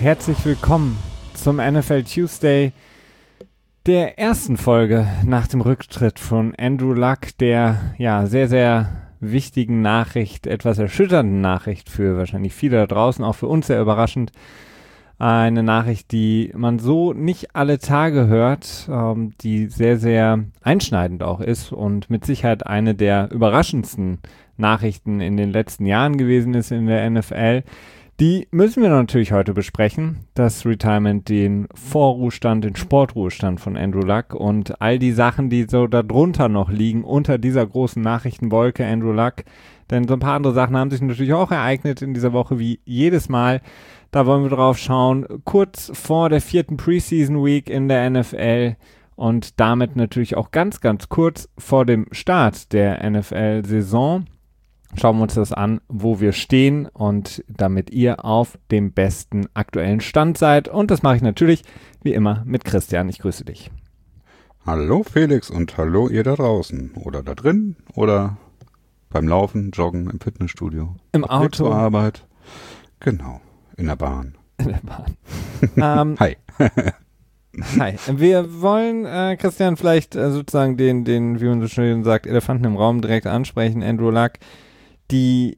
herzlich willkommen zum NFL Tuesday, der ersten Folge nach dem Rücktritt von Andrew Luck, der sehr, sehr wichtigen Nachricht, etwas erschütternden Nachricht für wahrscheinlich viele da draußen, auch für uns sehr überraschend. Eine Nachricht, die man so nicht alle Tage hört, die sehr, sehr einschneidend auch ist und mit Sicherheit eine der überraschendsten Nachrichten in den letzten Jahren gewesen ist in der NFL. Die müssen wir natürlich heute besprechen. Das Retirement, den Vorruhestand, den Sportruhestand von Andrew Luck und all die Sachen, die so darunter noch liegen, unter dieser großen Nachrichtenwolke Andrew Luck. Denn so ein paar andere Sachen haben sich natürlich auch ereignet in dieser Woche, wie jedes Mal. Da wollen wir drauf schauen, kurz vor der 4. Preseason Week in der NFL und damit natürlich auch ganz, ganz kurz vor dem Start der NFL-Saison. Schauen wir uns das an, wo wir stehen und damit ihr auf dem besten aktuellen Stand seid. Und das mache ich natürlich wie immer mit Christian. Ich grüße dich. Hallo Felix und hallo ihr da draußen oder da drin oder beim Laufen, Joggen, im Fitnessstudio. Im Auto. Zur Arbeit. Genau, in der Bahn. In der Bahn. Hi. Hi. Wir wollen, Christian, vielleicht sozusagen den, wie man so schön sagt, Elefanten im Raum direkt ansprechen. Andrew Luck. Die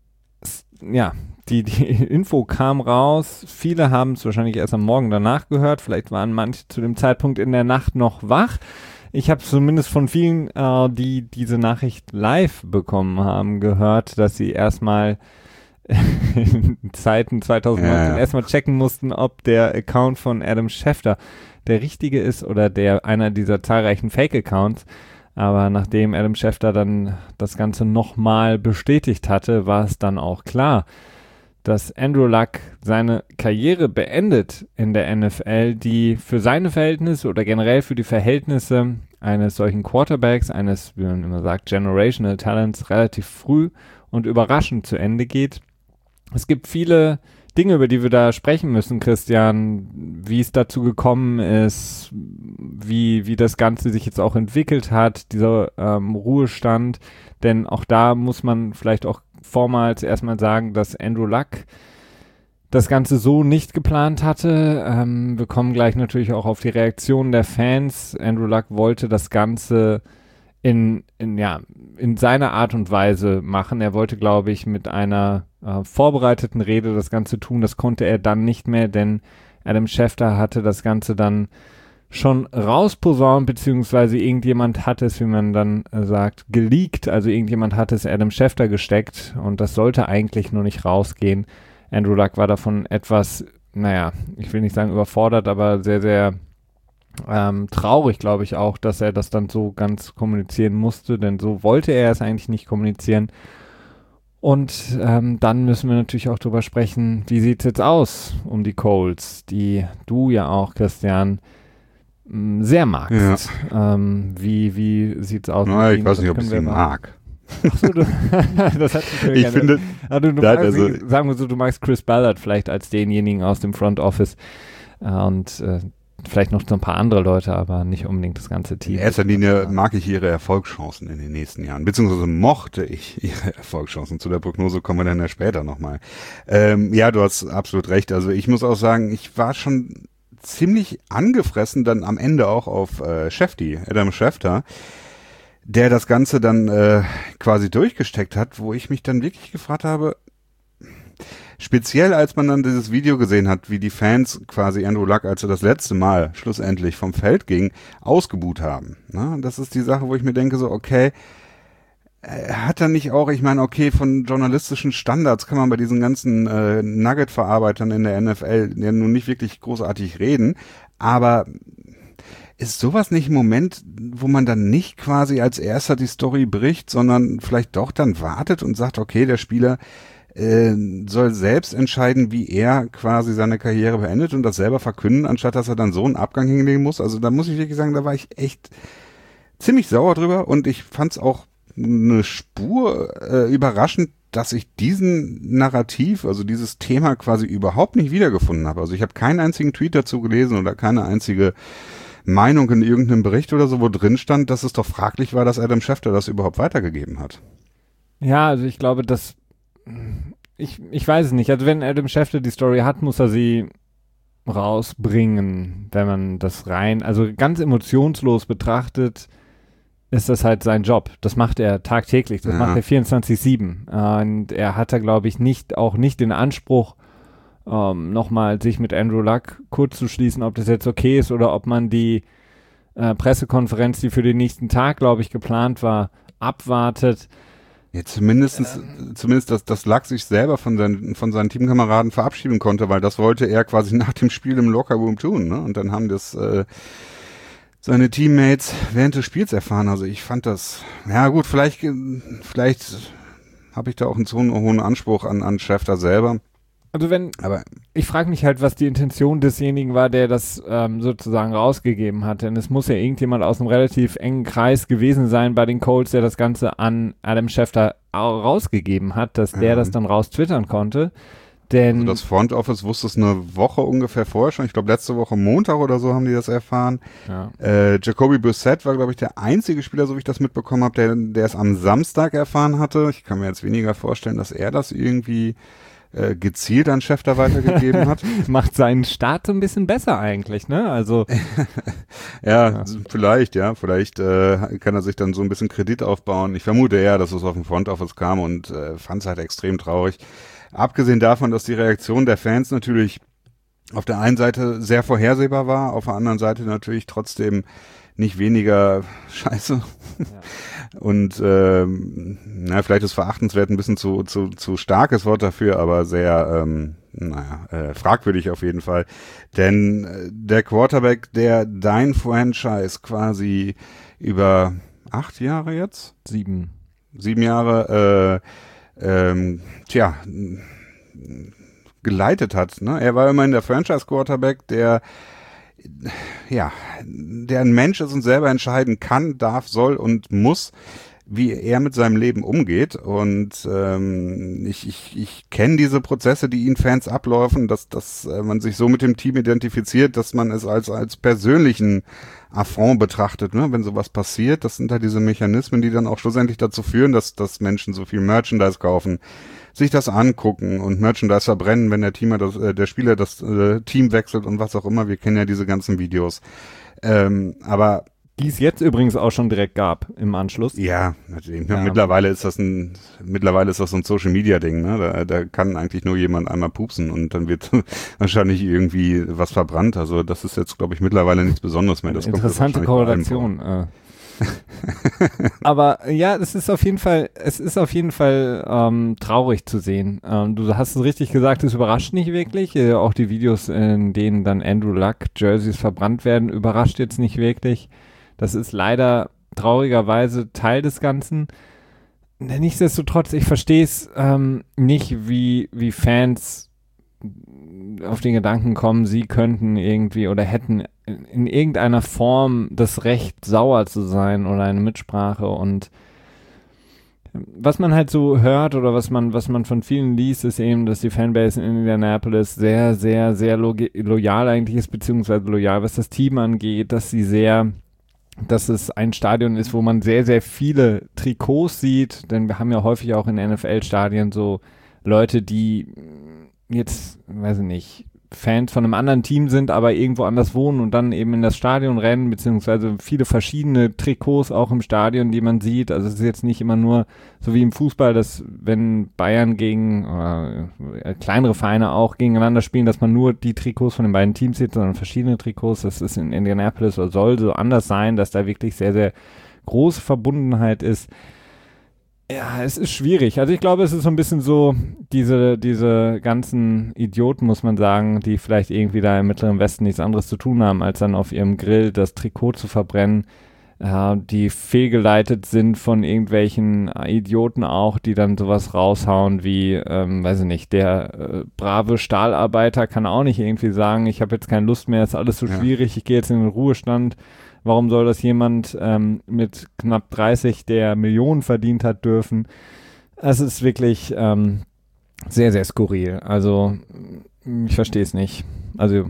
Info kam raus, viele haben es wahrscheinlich erst am Morgen danach gehört, vielleicht waren manche zu dem Zeitpunkt in der Nacht noch wach. Ich habe zumindest von vielen, die diese Nachricht live bekommen haben, gehört, dass sie erstmal in Zeiten 2019 erstmal checken mussten, ob der Account von Adam Schefter der richtige ist oder einer dieser zahlreichen Fake-Accounts. Aber nachdem Adam Schefter dann das Ganze nochmal bestätigt hatte, war es dann auch klar, dass Andrew Luck seine Karriere beendet in der NFL, die für seine Verhältnisse oder generell für die Verhältnisse eines solchen Quarterbacks, eines, wie man immer sagt, Generational Talents, relativ früh und überraschend zu Ende geht. Es gibt viele Dinge, über die wir da sprechen müssen, Christian, wie es dazu gekommen ist, wie das Ganze sich jetzt auch entwickelt hat, dieser Ruhestand, denn auch da muss man vielleicht auch vormals erstmal sagen, dass Andrew Luck das Ganze so nicht geplant hatte. Wir kommen gleich natürlich auch auf die Reaktionen der Fans. Andrew Luck wollte das Ganze in seiner Art und Weise machen. Er wollte, glaube ich, mit einer vorbereiteten Rede das Ganze tun. Das konnte er dann nicht mehr, denn Adam Schefter hatte das Ganze dann schon rausposaunt, beziehungsweise irgendjemand hat es, wie man dann sagt, geleakt. Also irgendjemand hat es Adam Schefter gesteckt und das sollte eigentlich nur nicht rausgehen. Andrew Luck war davon etwas, ich will nicht sagen überfordert, aber sehr, sehr traurig, glaube ich auch, dass er das dann so ganz kommunizieren musste, denn so wollte er es eigentlich nicht kommunizieren. Und dann müssen wir natürlich auch drüber sprechen, wie sieht es jetzt aus um die Colts, die du ja auch, Christian, sehr magst. Ja. Wie sieht es aus? Ich weiß nicht, ob ich sie mag. Achso, das hat sich ich finde, sagen wir so, du magst Chris Ballard vielleicht als denjenigen aus dem Front Office und vielleicht noch so ein paar andere Leute, aber nicht unbedingt das ganze Team. In erster Linie mag ich ihre Erfolgschancen in den nächsten Jahren, beziehungsweise mochte ich ihre Erfolgschancen. Zu der Prognose kommen wir dann ja später nochmal. Du hast absolut recht. Also ich muss auch sagen, ich war schon ziemlich angefressen dann am Ende auch auf Adam Schefter, der das Ganze dann quasi durchgesteckt hat, wo ich mich dann wirklich gefragt habe, speziell als man dann dieses Video gesehen hat, wie die Fans quasi Andrew Luck, als er das letzte Mal schlussendlich vom Feld ging, ausgebuht haben. Na, das ist die Sache, wo ich mir denke, so okay, hat er nicht auch, ich meine, okay, von journalistischen Standards kann man bei diesen ganzen Nugget-Verarbeitern in der NFL ja nun nicht wirklich großartig reden, aber ist sowas nicht ein Moment, wo man dann nicht quasi als erster die Story bricht, sondern vielleicht doch dann wartet und sagt, okay, der Spieler soll selbst entscheiden, wie er quasi seine Karriere beendet und das selber verkünden, anstatt dass er dann so einen Abgang hinlegen muss. Also da muss ich wirklich sagen, da war ich echt ziemlich sauer drüber und ich fand es auch eine Spur überraschend, dass ich diesen Narrativ, also dieses Thema quasi überhaupt nicht wiedergefunden habe. Also ich habe keinen einzigen Tweet dazu gelesen oder keine einzige Meinung in irgendeinem Bericht oder so, wo drin stand, dass es doch fraglich war, dass Adam Schefter das überhaupt weitergegeben hat. Ja, also ich glaube, dass ich weiß es nicht. Also wenn Adam Schefter die Story hat, muss er sie rausbringen, wenn man das rein, also ganz emotionslos betrachtet, ist das halt sein Job. Das macht er tagtäglich, das macht er 24/7. Und er hat da, glaube ich, auch nicht den Anspruch, nochmal sich mit Andrew Luck kurz zu schließen, ob das jetzt okay ist oder ob man die Pressekonferenz, die für den nächsten Tag, glaube ich, geplant war, abwartet. Ja, zumindest, dass Luck sich selber von seinen Teamkameraden verabschieden konnte, weil das wollte er quasi nach dem Spiel im Lockerroom tun, ne? Und dann haben das seine Teammates während des Spiels erfahren. Also ich fand das, ja gut, vielleicht habe ich da auch einen so hohen Anspruch an Schefter selber. Also ich frage mich halt, was die Intention desjenigen war, der das sozusagen rausgegeben hat. Denn es muss ja irgendjemand aus einem relativ engen Kreis gewesen sein bei den Colts, der das Ganze an Adam Schefter rausgegeben hat, dass der das dann raus twittern konnte. Denn also das Front Office wusste es eine Woche ungefähr vorher schon. Ich glaube, letzte Woche Montag oder so haben die das erfahren. Ja. Jacoby Brissett war, glaube ich, der einzige Spieler, so wie ich das mitbekommen habe, der es am Samstag erfahren hatte. Ich kann mir jetzt weniger vorstellen, dass er das irgendwie gezielt an Schefter weitergegeben hat. Macht seinen Start so ein bisschen besser eigentlich, ne? Also ja, vielleicht kann er sich dann so ein bisschen Kredit aufbauen. Ich vermute eher, dass es auf dem Front Office kam und fand es halt extrem traurig. Abgesehen davon, dass die Reaktion der Fans natürlich auf der einen Seite sehr vorhersehbar war, auf der anderen Seite natürlich trotzdem nicht weniger scheiße. Ja. Und vielleicht ist verachtenswert ein bisschen zu starkes Wort dafür, aber sehr fragwürdig auf jeden Fall. Denn der Quarterback, der dein Franchise quasi über 8 Jahre jetzt? 7 Jahre geleitet hat. Ne? Er war immerhin der Franchise-Quarterback, der ein Mensch ist und selber entscheiden kann, darf, soll und muss, wie er mit seinem Leben umgeht. Und ich kenne diese Prozesse, die ihn Fans ablaufen, dass man sich so mit dem Team identifiziert, dass man es als persönlichen Affront betrachtet, ne? Wenn sowas passiert. Das sind halt diese Mechanismen, die dann auch schlussendlich dazu führen, dass Menschen so viel Merchandise kaufen, sich das angucken und Merchandise verbrennen, wenn der Spieler das Team wechselt und was auch immer. Wir kennen ja diese ganzen Videos. Aber die es jetzt übrigens auch schon direkt gab im Anschluss. Ja, natürlich. Ja. Mittlerweile ist das so ein Social-Media-Ding. Ne? Da kann eigentlich nur jemand einmal pupsen und dann wird wahrscheinlich irgendwie was verbrannt. Also das ist jetzt, glaube ich, mittlerweile nichts Besonderes mehr. Das interessante Korrelation. Aber ja, es ist auf jeden Fall traurig zu sehen. Du hast es richtig gesagt, es überrascht nicht wirklich. Auch die Videos, in denen dann Andrew Luck Jerseys verbrannt werden, überrascht jetzt nicht wirklich. Das ist leider traurigerweise Teil des Ganzen. Nichtsdestotrotz, ich verstehe es nicht, wie Fans auf den Gedanken kommen, sie könnten irgendwie oder hätten in irgendeiner Form das Recht, sauer zu sein oder eine Mitsprache. Und was man halt so hört oder was man von vielen liest, ist eben, dass die Fanbase in Indianapolis sehr, sehr, sehr loyal eigentlich ist, beziehungsweise loyal, was das Team angeht, dass es ein Stadion ist, wo man sehr, sehr viele Trikots sieht, denn wir haben ja häufig auch in NFL-Stadien so Leute, die jetzt, weiß ich nicht, Fans von einem anderen Team sind, aber irgendwo anders wohnen und dann eben in das Stadion rennen, beziehungsweise viele verschiedene Trikots auch im Stadion, die man sieht. Also es ist jetzt nicht immer nur so wie im Fußball, dass wenn Bayern gegen kleinere Vereine auch gegeneinander spielen, dass man nur die Trikots von den beiden Teams sieht, sondern verschiedene Trikots. Das ist in Indianapolis oder soll so anders sein, dass da wirklich sehr, sehr große Verbundenheit ist. Ja, es ist schwierig. Also ich glaube, es ist so ein bisschen so, diese ganzen Idioten, muss man sagen, die vielleicht irgendwie da im Mittleren Westen nichts anderes zu tun haben, als dann auf ihrem Grill das Trikot zu verbrennen, die fehlgeleitet sind von irgendwelchen Idioten auch, die dann sowas raushauen wie, weiß ich nicht, der brave Stahlarbeiter kann auch nicht irgendwie sagen, ich habe jetzt keine Lust mehr, ist alles so schwierig, ich gehe jetzt in den Ruhestand. Warum soll das jemand mit knapp 30, der Millionen verdient hat, dürfen? Es ist wirklich sehr, sehr skurril. Also ich verstehe es nicht. Also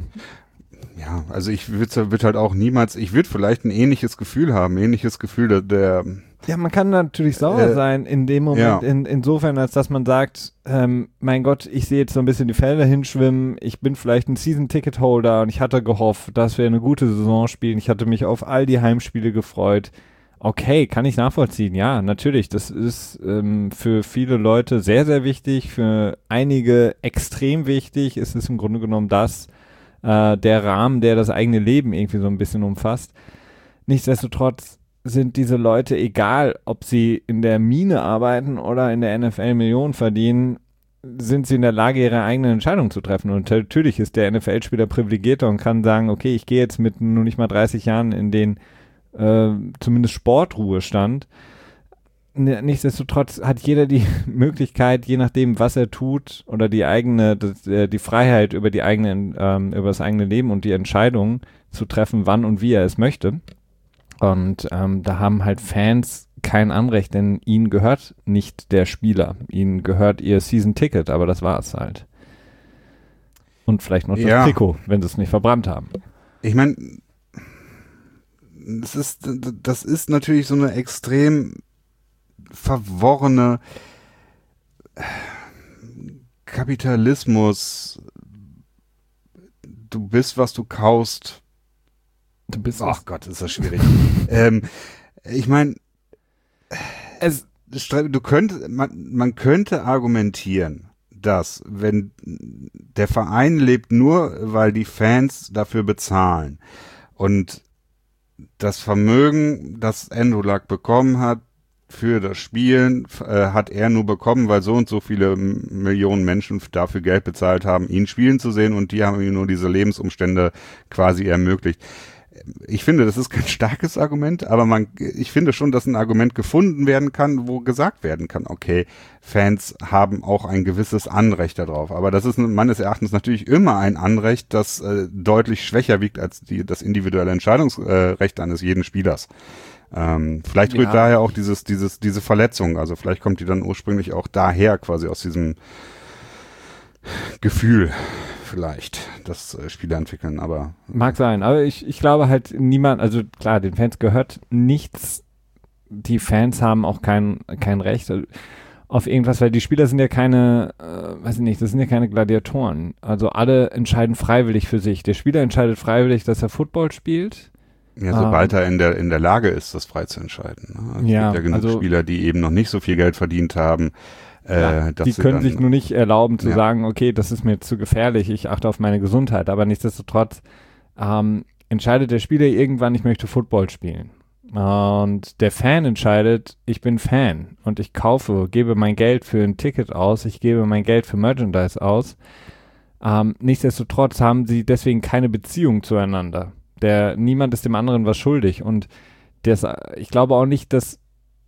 ja, also ich würde halt auch niemals, ich würde vielleicht ein ähnliches Gefühl haben, der Ja, man kann natürlich sauer sein in dem Moment, insofern, als dass man sagt, mein Gott, ich sehe jetzt so ein bisschen die Felder hinschwimmen, ich bin vielleicht ein Season-Ticket-Holder und ich hatte gehofft, dass wir eine gute Saison spielen, ich hatte mich auf all die Heimspiele gefreut. Okay, kann ich nachvollziehen, ja, natürlich, das ist für viele Leute sehr, sehr wichtig, für einige extrem wichtig, es ist im Grunde genommen der Rahmen, der das eigene Leben irgendwie so ein bisschen umfasst. Nichtsdestotrotz sind diese Leute, egal ob sie in der Mine arbeiten oder in der NFL Millionen verdienen, sind sie in der Lage, ihre eigenen Entscheidungen zu treffen. Und natürlich ist der NFL-Spieler privilegierter und kann sagen, okay, ich gehe jetzt mit nur nicht mal 30 Jahren in den zumindest Sportruhestand. Nichtsdestotrotz hat jeder die Möglichkeit, je nachdem, was er tut, oder die Freiheit über über das eigene Leben und die Entscheidung zu treffen, wann und wie er es möchte. Und da haben halt Fans kein Anrecht, denn ihnen gehört nicht der Spieler. Ihnen gehört ihr Season-Ticket, aber das war es halt. Und vielleicht noch das Trikot, wenn sie es nicht verbrannt haben. Ich meine, das ist natürlich so eine extrem verworrene Kapitalismus. Du bist, was du kaufst. Du bist Ach Gott, ist das schwierig. Ich meine, man könnte argumentieren, dass wenn der Verein lebt nur, weil die Fans dafür bezahlen und das Vermögen, das Andrew Luck bekommen hat für das Spielen, hat er nur bekommen, weil so und so viele Millionen Menschen dafür Geld bezahlt haben, ihn spielen zu sehen, und die haben ihm nur diese Lebensumstände quasi ermöglicht. Ich finde, das ist kein starkes Argument, aber ich finde schon, dass ein Argument gefunden werden kann, wo gesagt werden kann, okay, Fans haben auch ein gewisses Anrecht darauf. Aber das ist meines Erachtens natürlich immer ein Anrecht, das deutlich schwächer wiegt als das individuelle Entscheidungsrecht eines jeden Spielers. Vielleicht rührt daher auch diese Verletzung, also vielleicht kommt die dann ursprünglich auch daher, quasi aus diesem Gefühl, vielleicht, das Spieler entwickeln, aber... Mag sein, aber ich glaube halt also klar, den Fans gehört nichts, die Fans haben auch kein Recht auf irgendwas, weil die Spieler sind ja keine, weiß ich nicht, das sind ja keine Gladiatoren, also alle entscheiden freiwillig für sich. Der Spieler entscheidet freiwillig, dass er Football spielt. Ja, sobald er in der Lage ist, das frei zu entscheiden. Ne? Also es gibt ja genug Spieler, die eben noch nicht so viel Geld verdient haben. Die können sich nur nicht erlauben zu sagen, okay, das ist mir zu gefährlich, ich achte auf meine Gesundheit, aber nichtsdestotrotz entscheidet der Spieler irgendwann, ich möchte Football spielen. Und der Fan entscheidet, ich bin Fan und ich gebe mein Geld für ein Ticket aus, ich gebe mein Geld für Merchandise aus. Nichtsdestotrotz haben sie deswegen keine Beziehung zueinander. Niemand ist dem anderen was schuldig, und ich glaube auch nicht, dass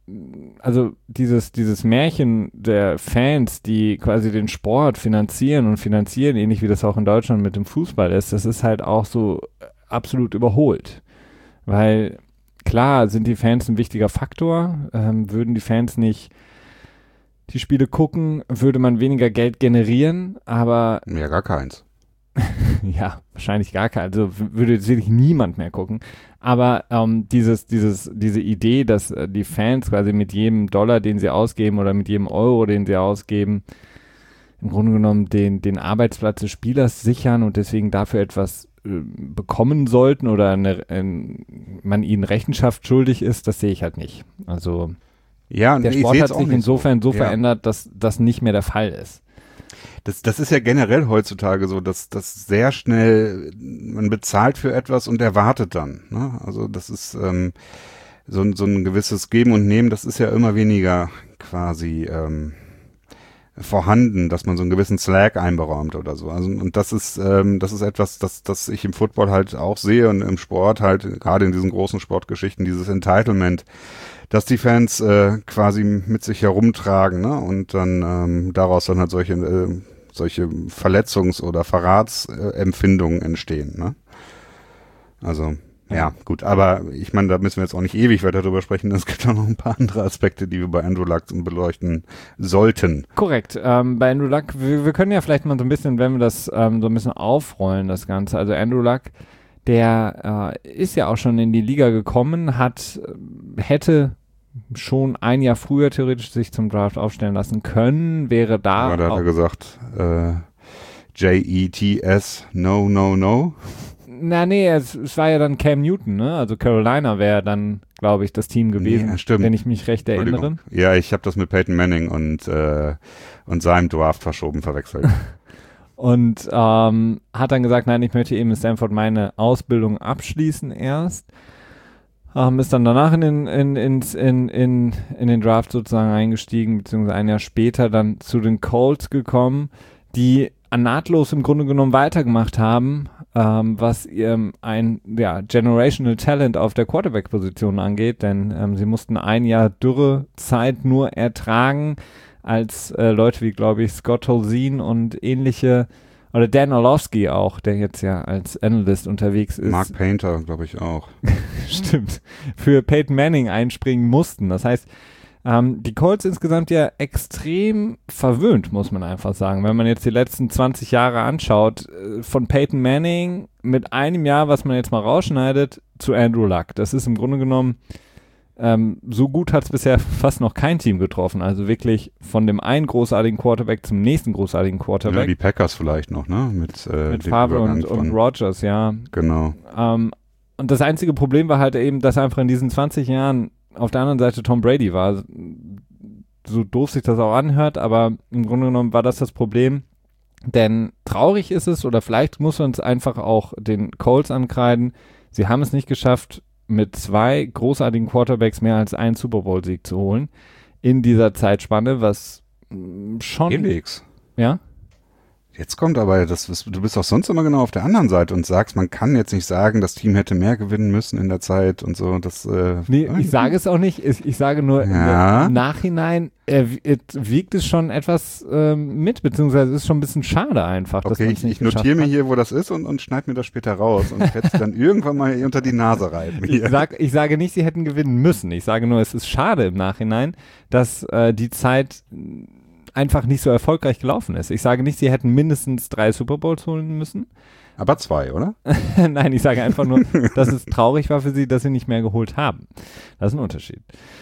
dieses Märchen der Fans, die quasi den Sport finanzieren, ähnlich wie das auch in Deutschland mit dem Fußball ist, das ist halt auch so absolut überholt. Weil klar sind die Fans ein wichtiger Faktor, würden die Fans nicht die Spiele gucken, würde man weniger Geld generieren, aber... Ja, gar keins. Ja, wahrscheinlich gar kein, also würde sicherlich niemand mehr gucken. Aber diese Idee, dass die Fans quasi mit jedem Dollar, den sie ausgeben, oder mit jedem Euro, den sie ausgeben, im Grunde genommen den Arbeitsplatz des Spielers sichern und deswegen dafür etwas bekommen sollten oder man ihnen Rechenschaft schuldig ist, das sehe ich halt nicht. Also ja, der Sport hat sich insofern so verändert, dass das nicht mehr der Fall ist. Das ist ja generell heutzutage so, dass sehr schnell man bezahlt für etwas und erwartet dann. Ne? Also das ist so ein gewisses Geben und Nehmen, das ist ja immer weniger quasi vorhanden, dass man so einen gewissen Slack einberaumt oder so. Also und das ist etwas, das ich im Football halt auch sehe und im Sport halt, gerade in diesen großen Sportgeschichten, dieses Entitlement, dass die Fans quasi mit sich herumtragen, ne? Und dann daraus dann halt solche Verletzungs- oder Verratsempfindungen entstehen. Ne? Also ja, gut, aber ich meine, da müssen wir jetzt auch nicht ewig weiter drüber sprechen. Es gibt auch noch ein paar andere Aspekte, die wir bei Andrew Luck beleuchten sollten. Korrekt. Bei Andrew Luck, wir können ja vielleicht mal so ein bisschen, wenn wir das so ein bisschen aufrollen, das Ganze. Also Andrew Luck, der ist ja auch schon in die Liga gekommen, hätte schon ein Jahr früher theoretisch sich zum Draft aufstellen lassen können, wäre da. Aber da hat er gesagt, JETS, no, no, no. Nee, es war ja dann Cam Newton, ne? Also Carolina wäre dann, glaube ich, das Team gewesen, wenn ich mich recht erinnere. Ja, ich habe das mit Peyton Manning und seinem Draft verwechselt. Und hat dann gesagt, nein, ich möchte eben in Stanford meine Ausbildung abschließen erst. Ist dann danach in den Draft sozusagen eingestiegen, beziehungsweise ein Jahr später dann zu den Colts gekommen, die nahtlos im Grunde genommen weitergemacht haben, was ein Generational Talent auf der Quarterback-Position angeht, denn sie mussten ein Jahr Dürrezeit nur ertragen, als Leute wie, glaube ich, Scott Tolzien und ähnliche, oder Dan Orlovsky auch, der jetzt ja als Analyst unterwegs ist. Mark Painter, glaube ich, auch. Stimmt. Für Peyton Manning einspringen mussten. Das heißt, die Colts insgesamt ja extrem verwöhnt, muss man einfach sagen. Wenn man jetzt die letzten 20 Jahre anschaut, von Peyton Manning mit einem Jahr, was man jetzt mal rausschneidet, zu Andrew Luck. Das ist im Grunde genommen, so gut hat es bisher fast noch kein Team getroffen. Also wirklich von dem einen großartigen Quarterback zum nächsten großartigen Quarterback. Ja, die Packers vielleicht noch, ne? Mit Favre und Rodgers, ja. Genau. Und das einzige Problem war halt eben, dass einfach in diesen 20 Jahren auf der anderen Seite Tom Brady war. So doof sich das auch anhört, aber im Grunde genommen war das Problem. Denn traurig ist es, oder vielleicht muss man es einfach auch den Colts ankreiden, sie haben es nicht geschafft, mit 2 großartigen Quarterbacks mehr als einen Super Bowl-Sieg zu holen in dieser Zeitspanne, was schon... Felix. Ja? Jetzt kommt aber, du bist auch sonst immer genau auf der anderen Seite und sagst, man kann jetzt nicht sagen, das Team hätte mehr gewinnen müssen in der Zeit und so. Nee, ich sage es auch nicht. Ich sage nur, im Nachhinein wiegt es schon etwas mit, beziehungsweise es ist schon ein bisschen schade einfach. Okay, ich notiere mir hier, wo das ist und schneide mir das später raus und werde es dann irgendwann mal unter die Nase reiben. Ich sage nicht, sie hätten gewinnen müssen. Ich sage nur, es ist schade im Nachhinein, dass die Zeit einfach nicht so erfolgreich gelaufen ist. Ich sage nicht, sie hätten mindestens 3 Super Bowls holen müssen. Aber 2, oder? Nein, ich sage einfach nur, dass es traurig war für sie, dass sie nicht mehr geholt haben. Das ist ein Unterschied.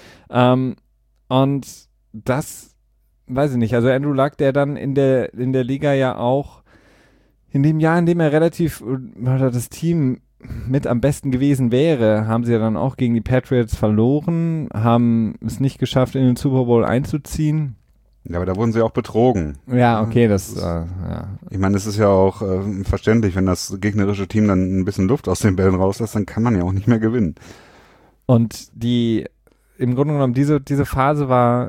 Und das, weiß ich nicht, also Andrew Luck, der dann in der Liga ja auch in dem Jahr, in dem er oder das Team mit am besten gewesen wäre, haben sie ja dann auch gegen die Patriots verloren, haben es nicht geschafft, in den Super Bowl einzuziehen. Ja, aber da wurden sie auch betrogen. Ja, okay, das Ich meine, es ist ja auch verständlich, wenn das gegnerische Team dann ein bisschen Luft aus den Bällen rauslässt, dann kann man ja auch nicht mehr gewinnen. Und im Grunde genommen, diese Phase war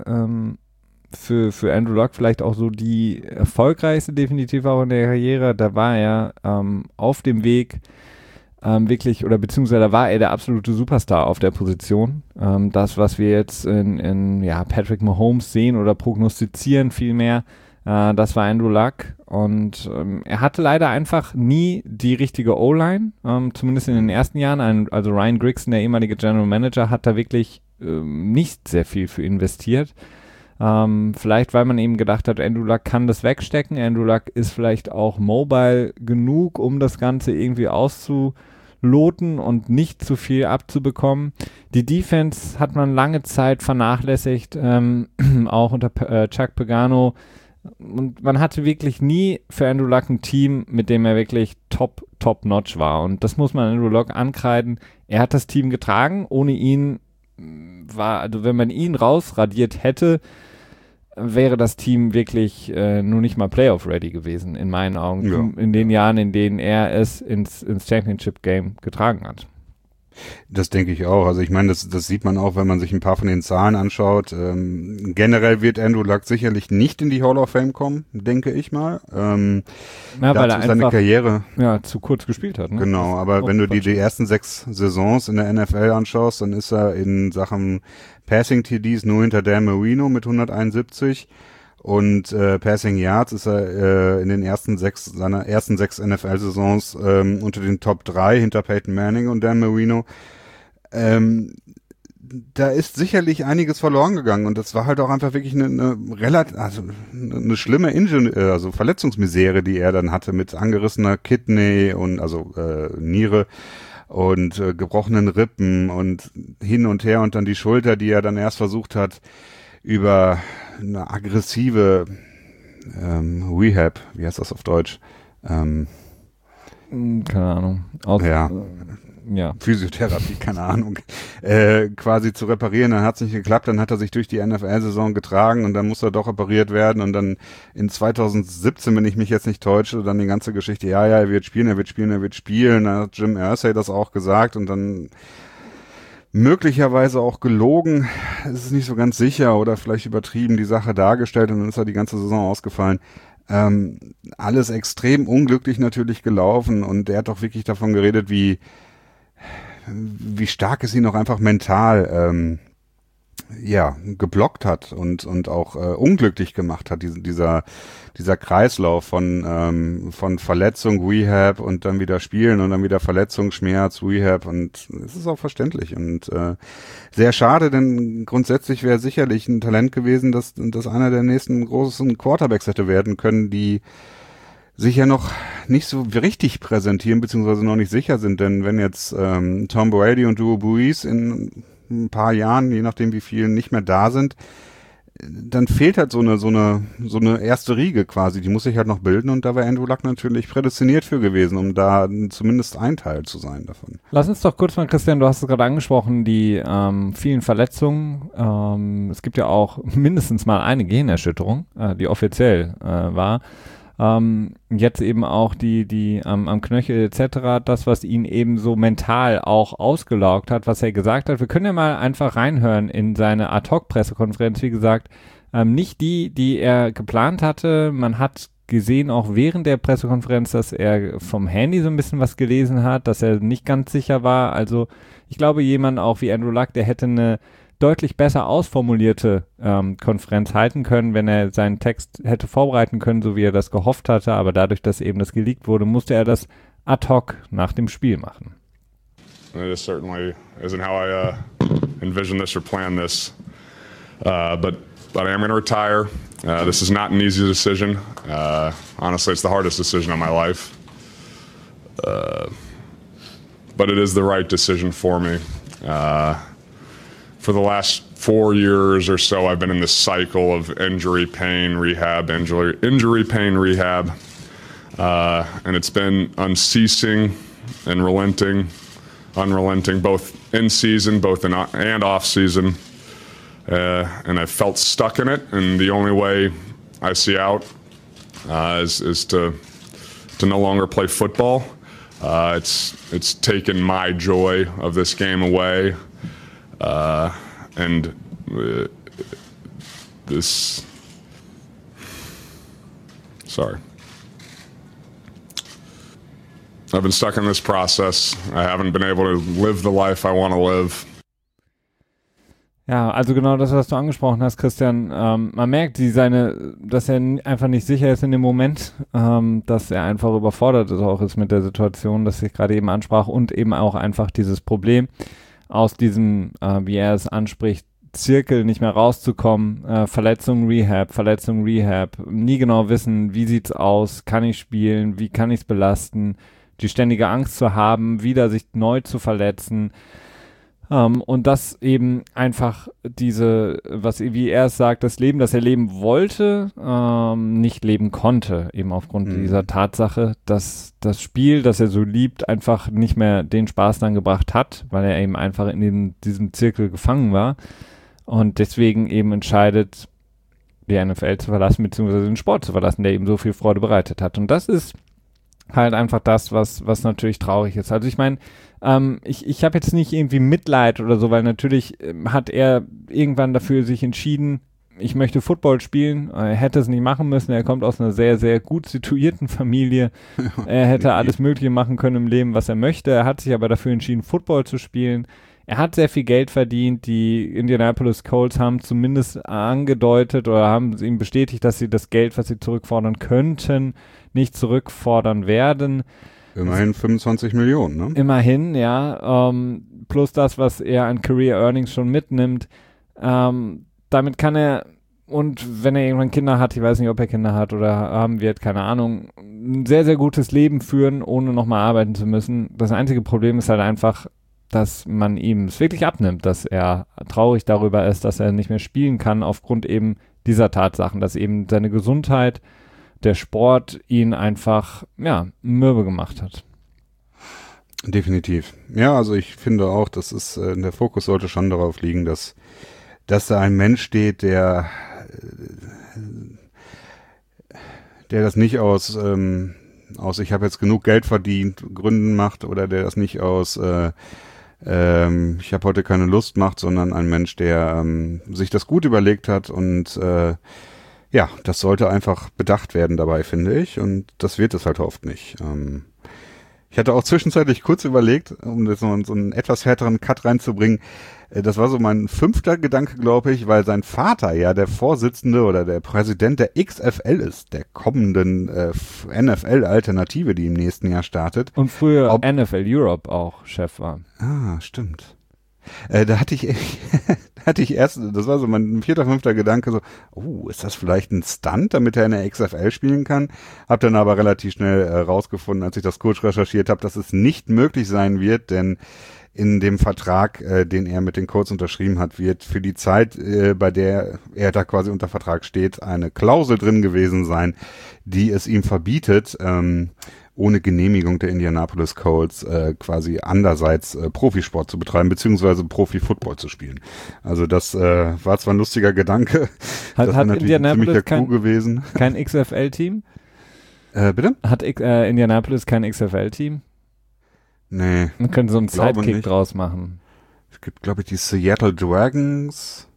für Andrew Luck vielleicht auch so die erfolgreichste definitiv auch in der Karriere. Da war er auf dem Weg wirklich, oder beziehungsweise da war er der absolute Superstar auf der Position. Das, was wir jetzt in Patrick Mahomes sehen oder prognostizieren vielmehr, das war Andrew Luck. Und er hatte leider einfach nie die richtige O-Line, zumindest in den ersten Jahren. Also Ryan Grigson, der ehemalige General Manager, hat da wirklich nicht sehr viel für investiert. Vielleicht, weil man eben gedacht hat, Andrew Luck kann das wegstecken. Andrew Luck ist vielleicht auch mobile genug, um das Ganze irgendwie auszuloten und nicht zu viel abzubekommen. Die Defense hat man lange Zeit vernachlässigt, auch unter Chuck Pagano. Und man hatte wirklich nie für Andrew Luck ein Team, mit dem er wirklich top-notch war. Und das muss man Andrew Luck ankreiden. Er hat das Team getragen. Ohne ihn also wenn man ihn rausradiert hätte, wäre das Team wirklich nur nicht mal Playoff-ready gewesen, in meinen Augen. Ja. In den Jahren, in denen er es ins Championship-Game getragen hat. Das denke ich auch. Also ich meine, das sieht man auch, wenn man sich ein paar von den Zahlen anschaut. Generell wird Andrew Luck sicherlich nicht in die Hall of Fame kommen, denke ich mal. Weil er seine Karriere zu kurz gespielt hat. Ne? Genau, aber wenn du die ersten 6 Saisons in der NFL anschaust, dann ist er in Sachen Passing TDs nur hinter Dan Marino mit 171. Und Passing Yards ist er in den seiner ersten 6 NFL-Saisons unter den Top 3 hinter Peyton Manning und Dan Marino. Da ist sicherlich einiges verloren gegangen und das war halt auch einfach wirklich eine schlimme Verletzungsmisere, die er dann hatte mit angerissener Kidney und Niere. und gebrochenen Rippen und hin und her und dann die Schulter, die er dann erst versucht hat, über eine aggressive Rehab, wie heißt das auf Deutsch? Keine Ahnung. Ja. Physiotherapie, keine Ahnung, quasi zu reparieren. Dann hat es nicht geklappt, dann hat er sich durch die NFL-Saison getragen und dann muss er doch operiert werden und dann in 2017, wenn ich mich jetzt nicht täusche, dann die ganze Geschichte, ja, er wird spielen. Dann hat Jim Irsay das auch gesagt und dann möglicherweise auch gelogen, es ist nicht so ganz sicher oder vielleicht übertrieben die Sache dargestellt und dann ist er die ganze Saison ausgefallen. Alles extrem unglücklich natürlich gelaufen und er hat doch wirklich davon geredet, wie stark es ihn auch einfach mental geblockt hat und auch unglücklich gemacht hat, dieser Kreislauf von Verletzung, Rehab und dann wieder Spielen und dann wieder Verletzung, Schmerz, Rehab und es ist auch verständlich und sehr schade, denn grundsätzlich wäre sicherlich ein Talent gewesen, dass einer der nächsten großen Quarterbacks hätte werden können, die sich ja noch nicht so richtig präsentieren, beziehungsweise noch nicht sicher sind, denn wenn jetzt Tom Brady und Drew Brees in ein paar Jahren, je nachdem wie viele nicht mehr da sind, dann fehlt halt so eine erste Riege quasi, die muss sich halt noch bilden und da wäre Andrew Luck natürlich prädestiniert für gewesen, um da zumindest ein Teil zu sein davon. Lass uns doch kurz mal, Christian, du hast es gerade angesprochen, die vielen Verletzungen. Es gibt ja auch mindestens mal eine Gehirnerschütterung, die offiziell war. Jetzt eben auch die am Knöchel etc., das, was ihn eben so mental auch ausgelaugt hat, was er gesagt hat. Wir können ja mal einfach reinhören in seine Ad-Hoc-Pressekonferenz, wie gesagt, nicht die er geplant hatte. Man hat gesehen, auch während der Pressekonferenz, dass er vom Handy so ein bisschen was gelesen hat, dass er nicht ganz sicher war. Also ich glaube, jemand auch wie Andrew Luck, der hätte eine deutlich besser ausformulierte Konferenz halten können, wenn er seinen Text hätte vorbereiten können, so wie er das gehofft hatte, aber dadurch, dass eben das geleakt wurde, musste er das ad hoc nach dem Spiel machen. This certainly isn't how I envisioned this or planned this, but I am going to retire. This is not an easy decision. Honestly, it's the hardest decision of my life, but it is the right decision for me. For the last 4 years or so, I've been in this cycle of injury, pain, rehab, injury, pain, rehab. And it's been unceasing and unrelenting, both in season, and off season. And I felt stuck in it. And the only way I see out is to no longer play football. It's taken my joy of this game away. Sorry. I've been stuck in this process. I haven't been able to live the life I want to live. Ja, also genau das, was du angesprochen hast, Christian. Man merkt, dass er einfach nicht sicher ist in dem Moment, dass er einfach überfordert ist mit der Situation, dass ich gerade eben ansprach und eben auch einfach dieses Problem aus diesem, wie er es anspricht, Zirkel nicht mehr rauszukommen, Verletzung, Rehab, nie genau wissen, wie sieht's aus, kann ich spielen, wie kann ich's belasten, die ständige Angst zu haben, wieder sich neu zu verletzen, und das eben einfach wie er es sagt, das Leben, das er leben wollte, nicht leben konnte, eben aufgrund dieser Tatsache, dass das Spiel, das er so liebt, einfach nicht mehr den Spaß dann gebracht hat, weil er eben einfach in diesem Zirkel gefangen war und deswegen eben entscheidet, die NFL zu verlassen, beziehungsweise den Sport zu verlassen, der ihm so viel Freude bereitet hat. Und das ist halt einfach das, was natürlich traurig ist. Also ich meine, ich habe jetzt nicht irgendwie Mitleid oder so, weil natürlich hat er irgendwann dafür sich entschieden, ich möchte Football spielen. Er hätte es nicht machen müssen. Er kommt aus einer sehr, sehr gut situierten Familie. Er hätte alles Mögliche machen können im Leben, was er möchte. Er hat sich aber dafür entschieden, Football zu spielen. Er hat sehr viel Geld verdient. Die Indianapolis Colts haben zumindest angedeutet oder haben ihm bestätigt, dass sie das Geld, was sie zurückfordern könnten, nicht zurückfordern werden. Immerhin 25 Millionen, ne? Immerhin, ja. Plus das, was er an Career Earnings schon mitnimmt. Damit kann er und wenn er irgendwann Kinder hat, ich weiß nicht, ob er Kinder hat oder haben wird, keine Ahnung, ein sehr, sehr gutes Leben führen, ohne nochmal arbeiten zu müssen. Das einzige Problem ist halt einfach, dass man ihm es wirklich abnimmt, dass er traurig darüber ist, dass er nicht mehr spielen kann, aufgrund eben dieser Tatsachen, dass eben seine Gesundheit, der Sport ihn einfach, ja, mürbe gemacht hat. Definitiv. Ja, also ich finde auch, das ist, der Fokus sollte schon darauf liegen, dass da ein Mensch steht, der das nicht aus ich habe jetzt genug Geld verdient Gründen macht, oder der das nicht aus ich habe heute keine Lust macht, sondern ein Mensch, der sich das gut überlegt hat, und ja, das sollte einfach bedacht werden dabei, finde ich, und das wird es halt oft nicht. Ich hatte auch zwischenzeitlich kurz überlegt, um so einen etwas härteren Cut reinzubringen. Das war so mein 5. Gedanke, glaube ich, weil sein Vater ja der Vorsitzende oder der Präsident der XFL ist, der kommenden NFL-Alternative, die im nächsten Jahr startet. Und früher NFL Europe auch Chef war. Ah, stimmt. Da hatte ich erst, das war so mein 4., 5. Gedanke, so, ist das vielleicht ein Stunt, damit er in der XFL spielen kann? Hab dann aber relativ schnell rausgefunden, als ich das kurz recherchiert habe, dass es nicht möglich sein wird, denn in dem Vertrag, den er mit den Colts unterschrieben hat, wird für die Zeit, bei der er da quasi unter Vertrag steht, eine Klausel drin gewesen sein, die es ihm verbietet, ohne Genehmigung der Indianapolis Colts quasi andererseits Profisport zu betreiben, beziehungsweise Profi-Football zu spielen. Also das war zwar ein lustiger Gedanke, das wäre natürlich ein ziemlicher Coup gewesen. Kein XFL-Team? Bitte? Hat Indianapolis kein XFL-Team? Nee. Man könnte so einen Sidekick draus machen. Es gibt, glaube ich, die Seattle Dragons.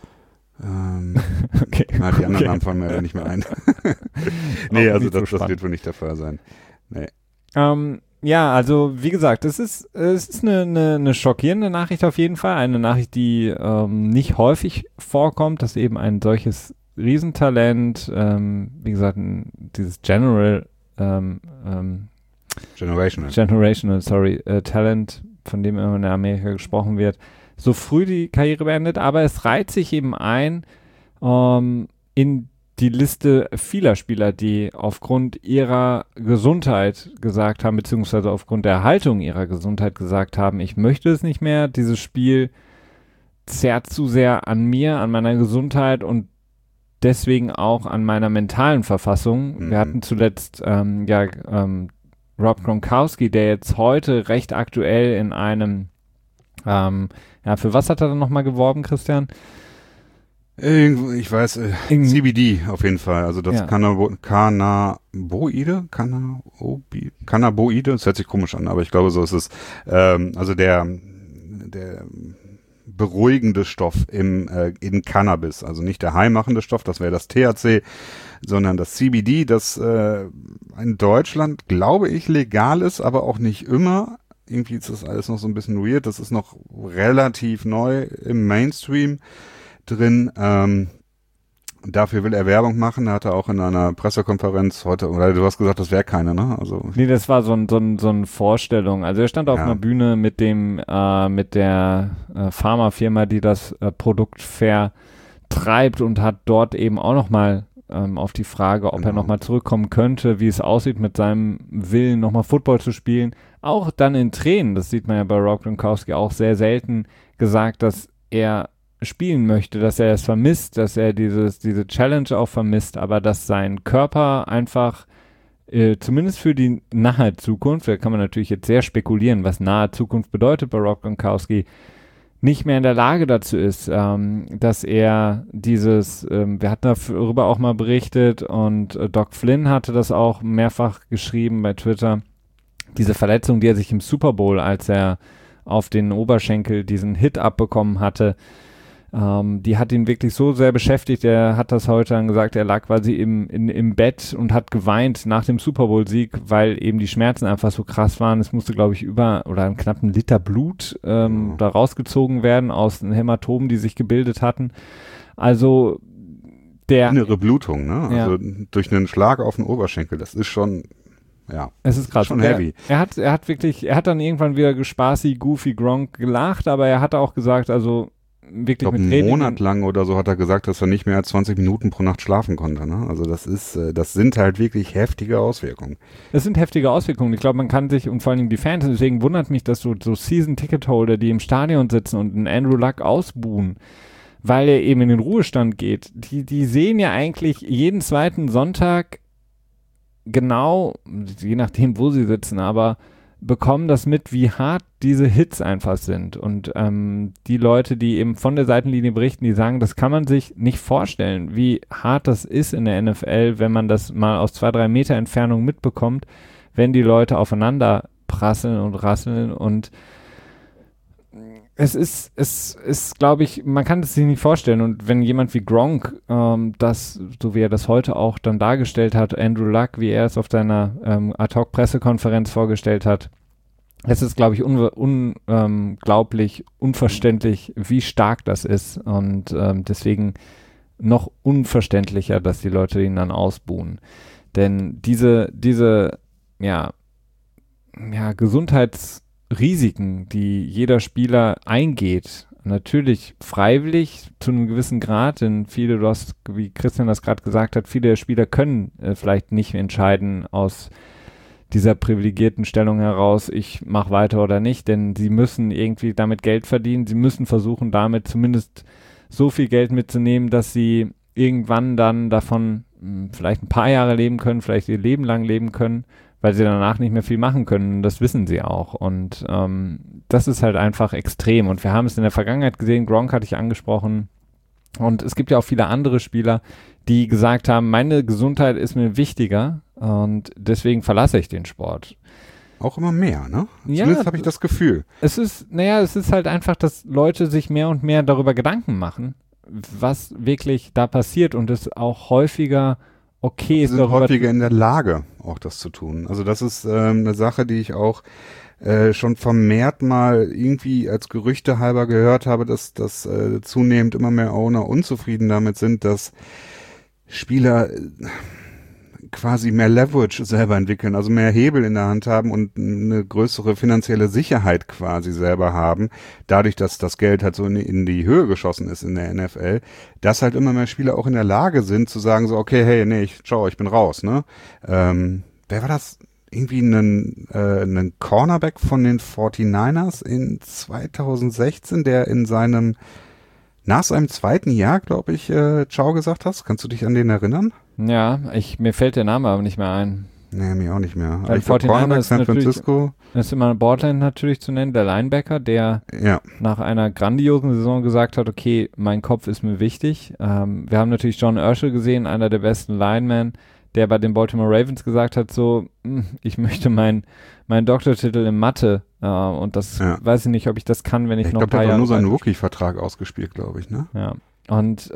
Okay. Die anderen Namen fallen mir nicht mehr ein. Nee, also das wird wohl nicht der Fall sein. Nee. Ja, also wie gesagt, es ist eine schockierende Nachricht auf jeden Fall. Eine Nachricht, die nicht häufig vorkommt, dass eben ein solches Riesentalent, wie gesagt, dieses Generational, Talent, von dem immer in Amerika gesprochen wird, so früh die Karriere beendet, aber es reiht sich eben ein in die Liste vieler Spieler, die aufgrund ihrer Gesundheit gesagt haben, beziehungsweise aufgrund der Erhaltung ihrer Gesundheit gesagt haben, ich möchte es nicht mehr, dieses Spiel zerrt zu sehr an mir, an meiner Gesundheit und deswegen auch an meiner mentalen Verfassung. Wir hatten zuletzt Rob Gronkowski, der jetzt heute recht aktuell in einem, für was hat er dann nochmal geworben, Christian? Ich weiß, CBD auf jeden Fall, also das Cannaboide, das hört sich komisch an, aber ich glaube, so ist es. Also der beruhigende Stoff in Cannabis, also nicht der heimachende Stoff, das wäre das THC, sondern das CBD, das in Deutschland, glaube ich, legal ist, aber auch nicht immer. Irgendwie ist das alles noch so ein bisschen weird, das ist noch relativ neu im Mainstream drin. Dafür will er Werbung machen. Er hatte auch in einer Pressekonferenz heute, oder du hast gesagt, das wäre keine, ne? Also nee, das war so eine Vorstellung. Also er stand auf einer Bühne mit der Pharmafirma, die das Produkt vertreibt und hat dort eben auch nochmal auf die Frage, ob er nochmal zurückkommen könnte, wie es aussieht mit seinem Willen, nochmal Football zu spielen. Auch dann in Tränen, das sieht man ja bei Rob Gronkowski auch sehr selten, gesagt, dass er spielen möchte, dass er es vermisst, dass er diese Challenge auch vermisst, aber dass sein Körper einfach zumindest für die nahe Zukunft, da kann man natürlich jetzt sehr spekulieren, was nahe Zukunft bedeutet bei Rob Gronkowski, nicht mehr in der Lage dazu ist, dass er wir hatten darüber auch mal berichtet und Doc Flynn hatte das auch mehrfach geschrieben bei Twitter, diese Verletzung, die er sich im Super Bowl, als er auf den Oberschenkel diesen Hit abbekommen hatte, die hat ihn wirklich so sehr beschäftigt, er hat das heute dann gesagt, er lag quasi im Bett und hat geweint nach dem Super Bowl-Sieg, weil eben die Schmerzen einfach so krass waren. Es musste, glaube ich, einen knappen Liter Blut da rausgezogen werden aus den Hämatomen, die sich gebildet hatten. Also innere Blutung, ne? Ja. Also durch einen Schlag auf den Oberschenkel, das ist schon, ja. Es ist krass. Schon heavy. Er hat dann irgendwann wieder spaßig, goofy Gronk gelacht, aber er hat auch gesagt, also wirklich mit Training. Einen Monat lang oder so hat er gesagt, dass er nicht mehr als 20 Minuten pro Nacht schlafen konnte. Ne? Also das sind halt wirklich heftige Auswirkungen. Das sind heftige Auswirkungen. Ich glaube, man kann sich, und vor allem die Fans, deswegen wundert mich, dass so Season-Ticket-Holder, die im Stadion sitzen und einen Andrew Luck ausbuhen, weil er eben in den Ruhestand geht, die sehen ja eigentlich jeden zweiten Sonntag genau, je nachdem, wo sie sitzen, aber bekommen das mit, wie hart diese Hits einfach sind. Und die Leute, die eben von der Seitenlinie berichten, die sagen, das kann man sich nicht vorstellen, wie hart das ist in der NFL, wenn man das mal aus 2-3 Meter Entfernung mitbekommt, wenn die Leute aufeinander prasseln und rasseln. Und es ist, glaube ich, man kann es sich nicht vorstellen. Und wenn jemand wie Gronk das, so wie er das heute auch dann dargestellt hat, Andrew Luck, wie er es auf seiner Ad-Hoc-Pressekonferenz vorgestellt hat, es ist, glaube ich, unglaublich, unverständlich, wie stark das ist. Und deswegen noch unverständlicher, dass die Leute ihn dann ausbuhen. Denn diese Gesundheitsrisiken, die jeder Spieler eingeht, natürlich freiwillig zu einem gewissen Grad, denn viele, wie Christian das gerade gesagt hat, viele Spieler können vielleicht nicht entscheiden aus dieser privilegierten Stellung heraus, ich mache weiter oder nicht, denn sie müssen irgendwie damit Geld verdienen, sie müssen versuchen, damit zumindest so viel Geld mitzunehmen, dass sie irgendwann dann davon vielleicht ein paar Jahre leben können, vielleicht ihr Leben lang leben können, weil sie danach nicht mehr viel machen können. Das wissen sie auch. Und das ist halt einfach extrem. Und wir haben es in der Vergangenheit gesehen, Gronk hatte ich angesprochen. Und es gibt ja auch viele andere Spieler, die gesagt haben, meine Gesundheit ist mir wichtiger und deswegen verlasse ich den Sport. Auch immer mehr, ne? Ja, Zumindest habe ich das Gefühl. Es ist halt einfach, dass Leute sich mehr und mehr darüber Gedanken machen, was wirklich da passiert und es auch häufiger okay ist. Sie sind häufiger in der Lage, auch das zu tun. Also das ist eine Sache, die ich auch schon vermehrt mal irgendwie als Gerüchte halber gehört habe, dass zunehmend immer mehr Owner unzufrieden damit sind, dass Spieler quasi mehr Leverage selber entwickeln, also mehr Hebel in der Hand haben und eine größere finanzielle Sicherheit quasi selber haben, dadurch, dass das Geld halt so in die Höhe geschossen ist in der NFL, dass halt immer mehr Spieler auch in der Lage sind zu sagen so, okay, hey, nee, ich bin raus, ne? Wer war das? Irgendwie einen Cornerback von den 49ers in 2016, der nach seinem zweiten Jahr, glaube ich, Ciao gesagt hast. Kannst du dich an den erinnern? Ja, mir fällt der Name aber nicht mehr ein. Nee, mir auch nicht mehr. Weil 49ers San Francisco. Das ist immer Bortland natürlich zu nennen, der Linebacker, der nach einer grandiosen Saison gesagt hat, okay, mein Kopf ist mir wichtig. Wir haben natürlich John Urschel gesehen, einer der besten Linemen, der bei den Baltimore Ravens gesagt hat, so, ich möchte meinen Doktortitel in Mathe und das weiß ich nicht, ob ich das kann, wenn ich noch ein paar Jahre... Ich glaube, der hat nur seinen Rookie-Vertrag ausgespielt, glaube ich, ne? Ja, und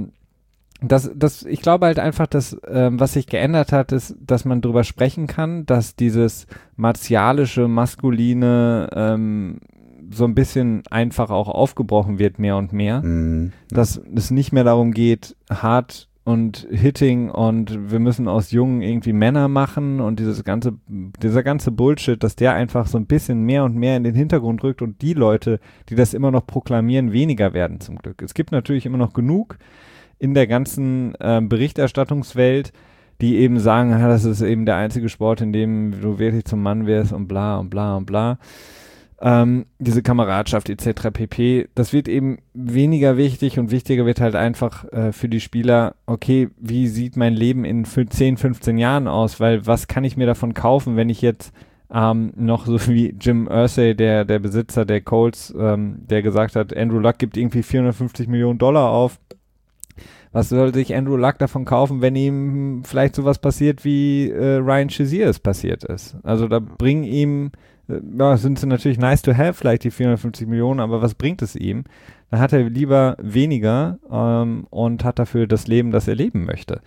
ich glaube halt einfach, dass was sich geändert hat, ist, dass man drüber sprechen kann, dass dieses martialische, maskuline so ein bisschen einfach auch aufgebrochen wird, mehr und mehr. Dass es nicht mehr darum geht, hart und Hitting und wir müssen aus Jungen irgendwie Männer machen und dieser ganze Bullshit, dass der einfach so ein bisschen mehr und mehr in den Hintergrund rückt und die Leute, die das immer noch proklamieren, weniger werden zum Glück. Es gibt natürlich immer noch genug in der ganzen Berichterstattungswelt, die eben sagen, das ist eben der einzige Sport, in dem du wirklich zum Mann wirst und bla und bla und bla. Diese Kameradschaft etc. pp. Das wird eben weniger wichtig und wichtiger wird halt einfach für die Spieler, okay, wie sieht mein Leben in 10, 15 Jahren aus, weil was kann ich mir davon kaufen, wenn ich jetzt noch so wie Jim Irsay, der Besitzer der Colts, der gesagt hat, Andrew Luck gibt irgendwie $450 Millionen auf. Was soll sich Andrew Luck davon kaufen, wenn ihm vielleicht sowas passiert, wie Ryan Shazier es passiert ist? Also da bringen ihm, sind sie natürlich nice to have, vielleicht die 450 Millionen, aber was bringt es ihm? Dann hat er lieber weniger und hat dafür das Leben, das er leben möchte.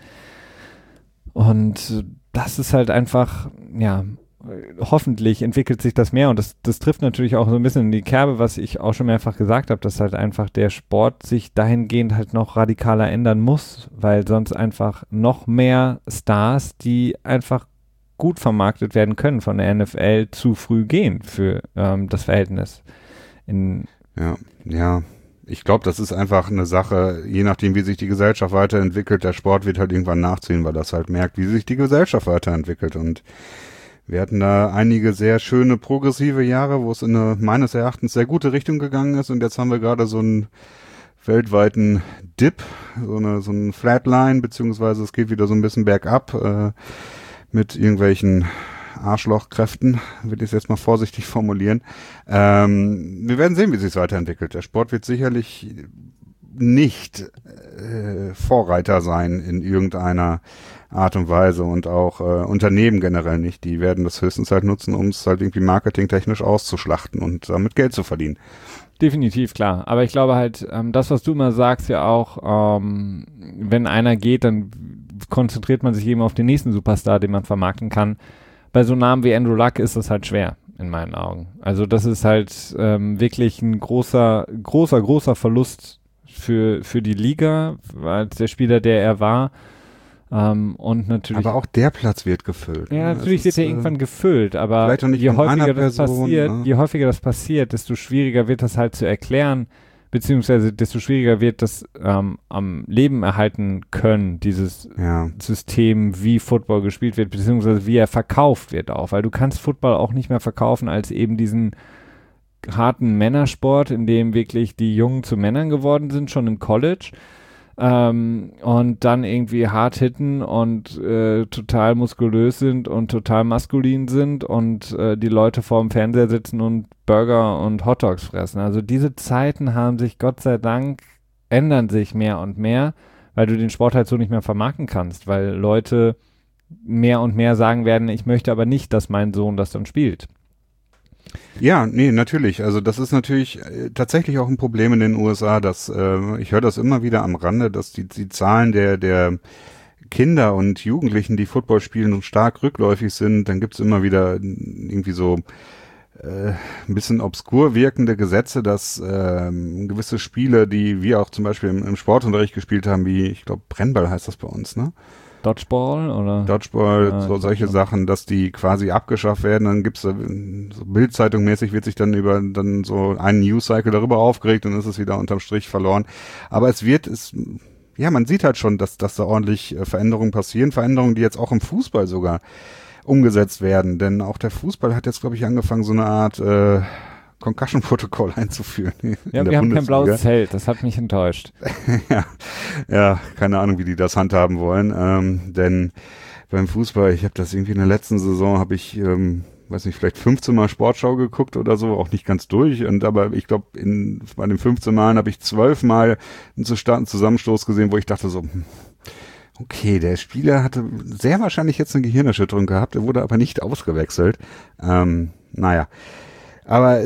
Und das ist halt einfach, hoffentlich entwickelt sich das mehr und das trifft natürlich auch so ein bisschen in die Kerbe, was ich auch schon mehrfach gesagt habe, dass halt einfach der Sport sich dahingehend halt noch radikaler ändern muss, weil sonst einfach noch mehr Stars, die einfach gut vermarktet werden können von der NFL, zu früh gehen für das Verhältnis. Ich glaube, das ist einfach eine Sache, je nachdem, wie sich die Gesellschaft weiterentwickelt, der Sport wird halt irgendwann nachziehen, weil das halt merkt, wie sich die Gesellschaft weiterentwickelt. Und wir hatten da einige sehr schöne, progressive Jahre, wo es in eine meines Erachtens sehr gute Richtung gegangen ist. Und jetzt haben wir gerade so einen weltweiten Dip, so einen Flatline, beziehungsweise es geht wieder so ein bisschen bergab mit irgendwelchen Arschlochkräften, will ich es jetzt mal vorsichtig formulieren. Wir werden sehen, wie sich es weiterentwickelt. Der Sport wird sicherlich nicht Vorreiter sein in irgendeiner Art und Weise und auch Unternehmen generell nicht. Die werden das höchstens halt nutzen, um es halt irgendwie marketingtechnisch auszuschlachten und damit Geld zu verdienen. Definitiv, klar. Aber ich glaube halt, das, was du immer sagst, ja auch, wenn einer geht, dann konzentriert man sich eben auf den nächsten Superstar, den man vermarkten kann. Bei so Namen wie Andrew Luck ist das halt schwer, in meinen Augen. Also das ist halt wirklich ein großer Verlust für die Liga, als der Spieler, der er war. Und natürlich. Aber auch der Platz wird gefüllt. Ja, natürlich wird er irgendwann gefüllt, aber je häufiger das passiert, desto schwieriger wird das halt zu erklären, beziehungsweise desto schwieriger wird das am Leben erhalten können, dieses System, wie Football gespielt wird, beziehungsweise wie er verkauft wird auch, weil du kannst Football auch nicht mehr verkaufen als eben diesen harten Männersport, in dem wirklich die Jungen zu Männern geworden sind, schon im College. Und dann irgendwie hart hitten und total muskulös sind und total maskulin sind und die Leute vorm Fernseher sitzen und Burger und Hotdogs fressen. Also diese Zeiten haben sich, Gott sei Dank, ändern sich mehr und mehr, weil du den Sport halt so nicht mehr vermarkten kannst, weil Leute mehr und mehr sagen werden, ich möchte aber nicht, dass mein Sohn das dann spielt. Ja, nee, natürlich. Also das ist natürlich tatsächlich auch ein Problem in den USA, dass ich höre das immer wieder am Rande, dass die Zahlen der Kinder und Jugendlichen, die Football spielen, stark rückläufig sind. Dann gibt's immer wieder irgendwie so ein bisschen obskur wirkende Gesetze, dass gewisse Spiele, die wir auch zum Beispiel im Sportunterricht gespielt haben, wie, ich glaube, Brennball heißt das bei uns, ne? Dodgeball oder? Dodgeball, solche Sachen, dass die quasi abgeschafft werden. Dann gibt's so Bild-Zeitung-mäßig wird sich dann dann so einen News-Cycle darüber aufgeregt und ist es wieder unterm Strich verloren. Aber man sieht halt schon, dass da ordentlich Veränderungen passieren. Veränderungen, die jetzt auch im Fußball sogar umgesetzt werden. Denn auch der Fußball hat jetzt, glaube ich, angefangen, so eine Art Concussion-Protokoll einzuführen. Ja, wir haben kein blaues Zelt, das hat mich enttäuscht. ja, keine Ahnung, wie die das handhaben wollen, denn beim Fußball, ich habe das irgendwie in der letzten Saison, habe ich, weiß nicht, vielleicht 15 Mal Sportschau geguckt oder so, auch nicht ganz durch, aber ich glaube, bei den 15 Malen habe ich 12 Mal einen Zusammenstoß gesehen, wo ich dachte so, okay, der Spieler hatte sehr wahrscheinlich jetzt eine Gehirnerschütterung gehabt, er wurde aber nicht ausgewechselt. Naja. Aber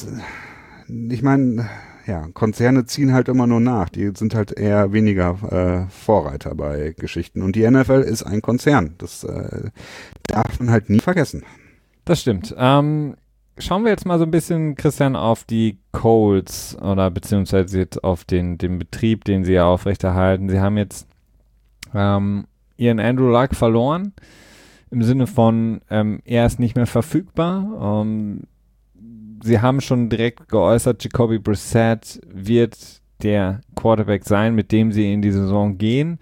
ich meine, ja, Konzerne ziehen halt immer nur nach. Die sind halt eher weniger Vorreiter bei Geschichten. Und die NFL ist ein Konzern. Das darf man halt nie vergessen. Das stimmt. Schauen wir jetzt mal so ein bisschen, Christian, auf die Colts oder beziehungsweise jetzt auf den Betrieb, den sie ja aufrechterhalten. Sie haben jetzt ihren Andrew Luck verloren. Im Sinne von, er ist nicht mehr verfügbar. Sie haben schon direkt geäußert, Jacoby Brissett wird der Quarterback sein, mit dem sie in die Saison gehen.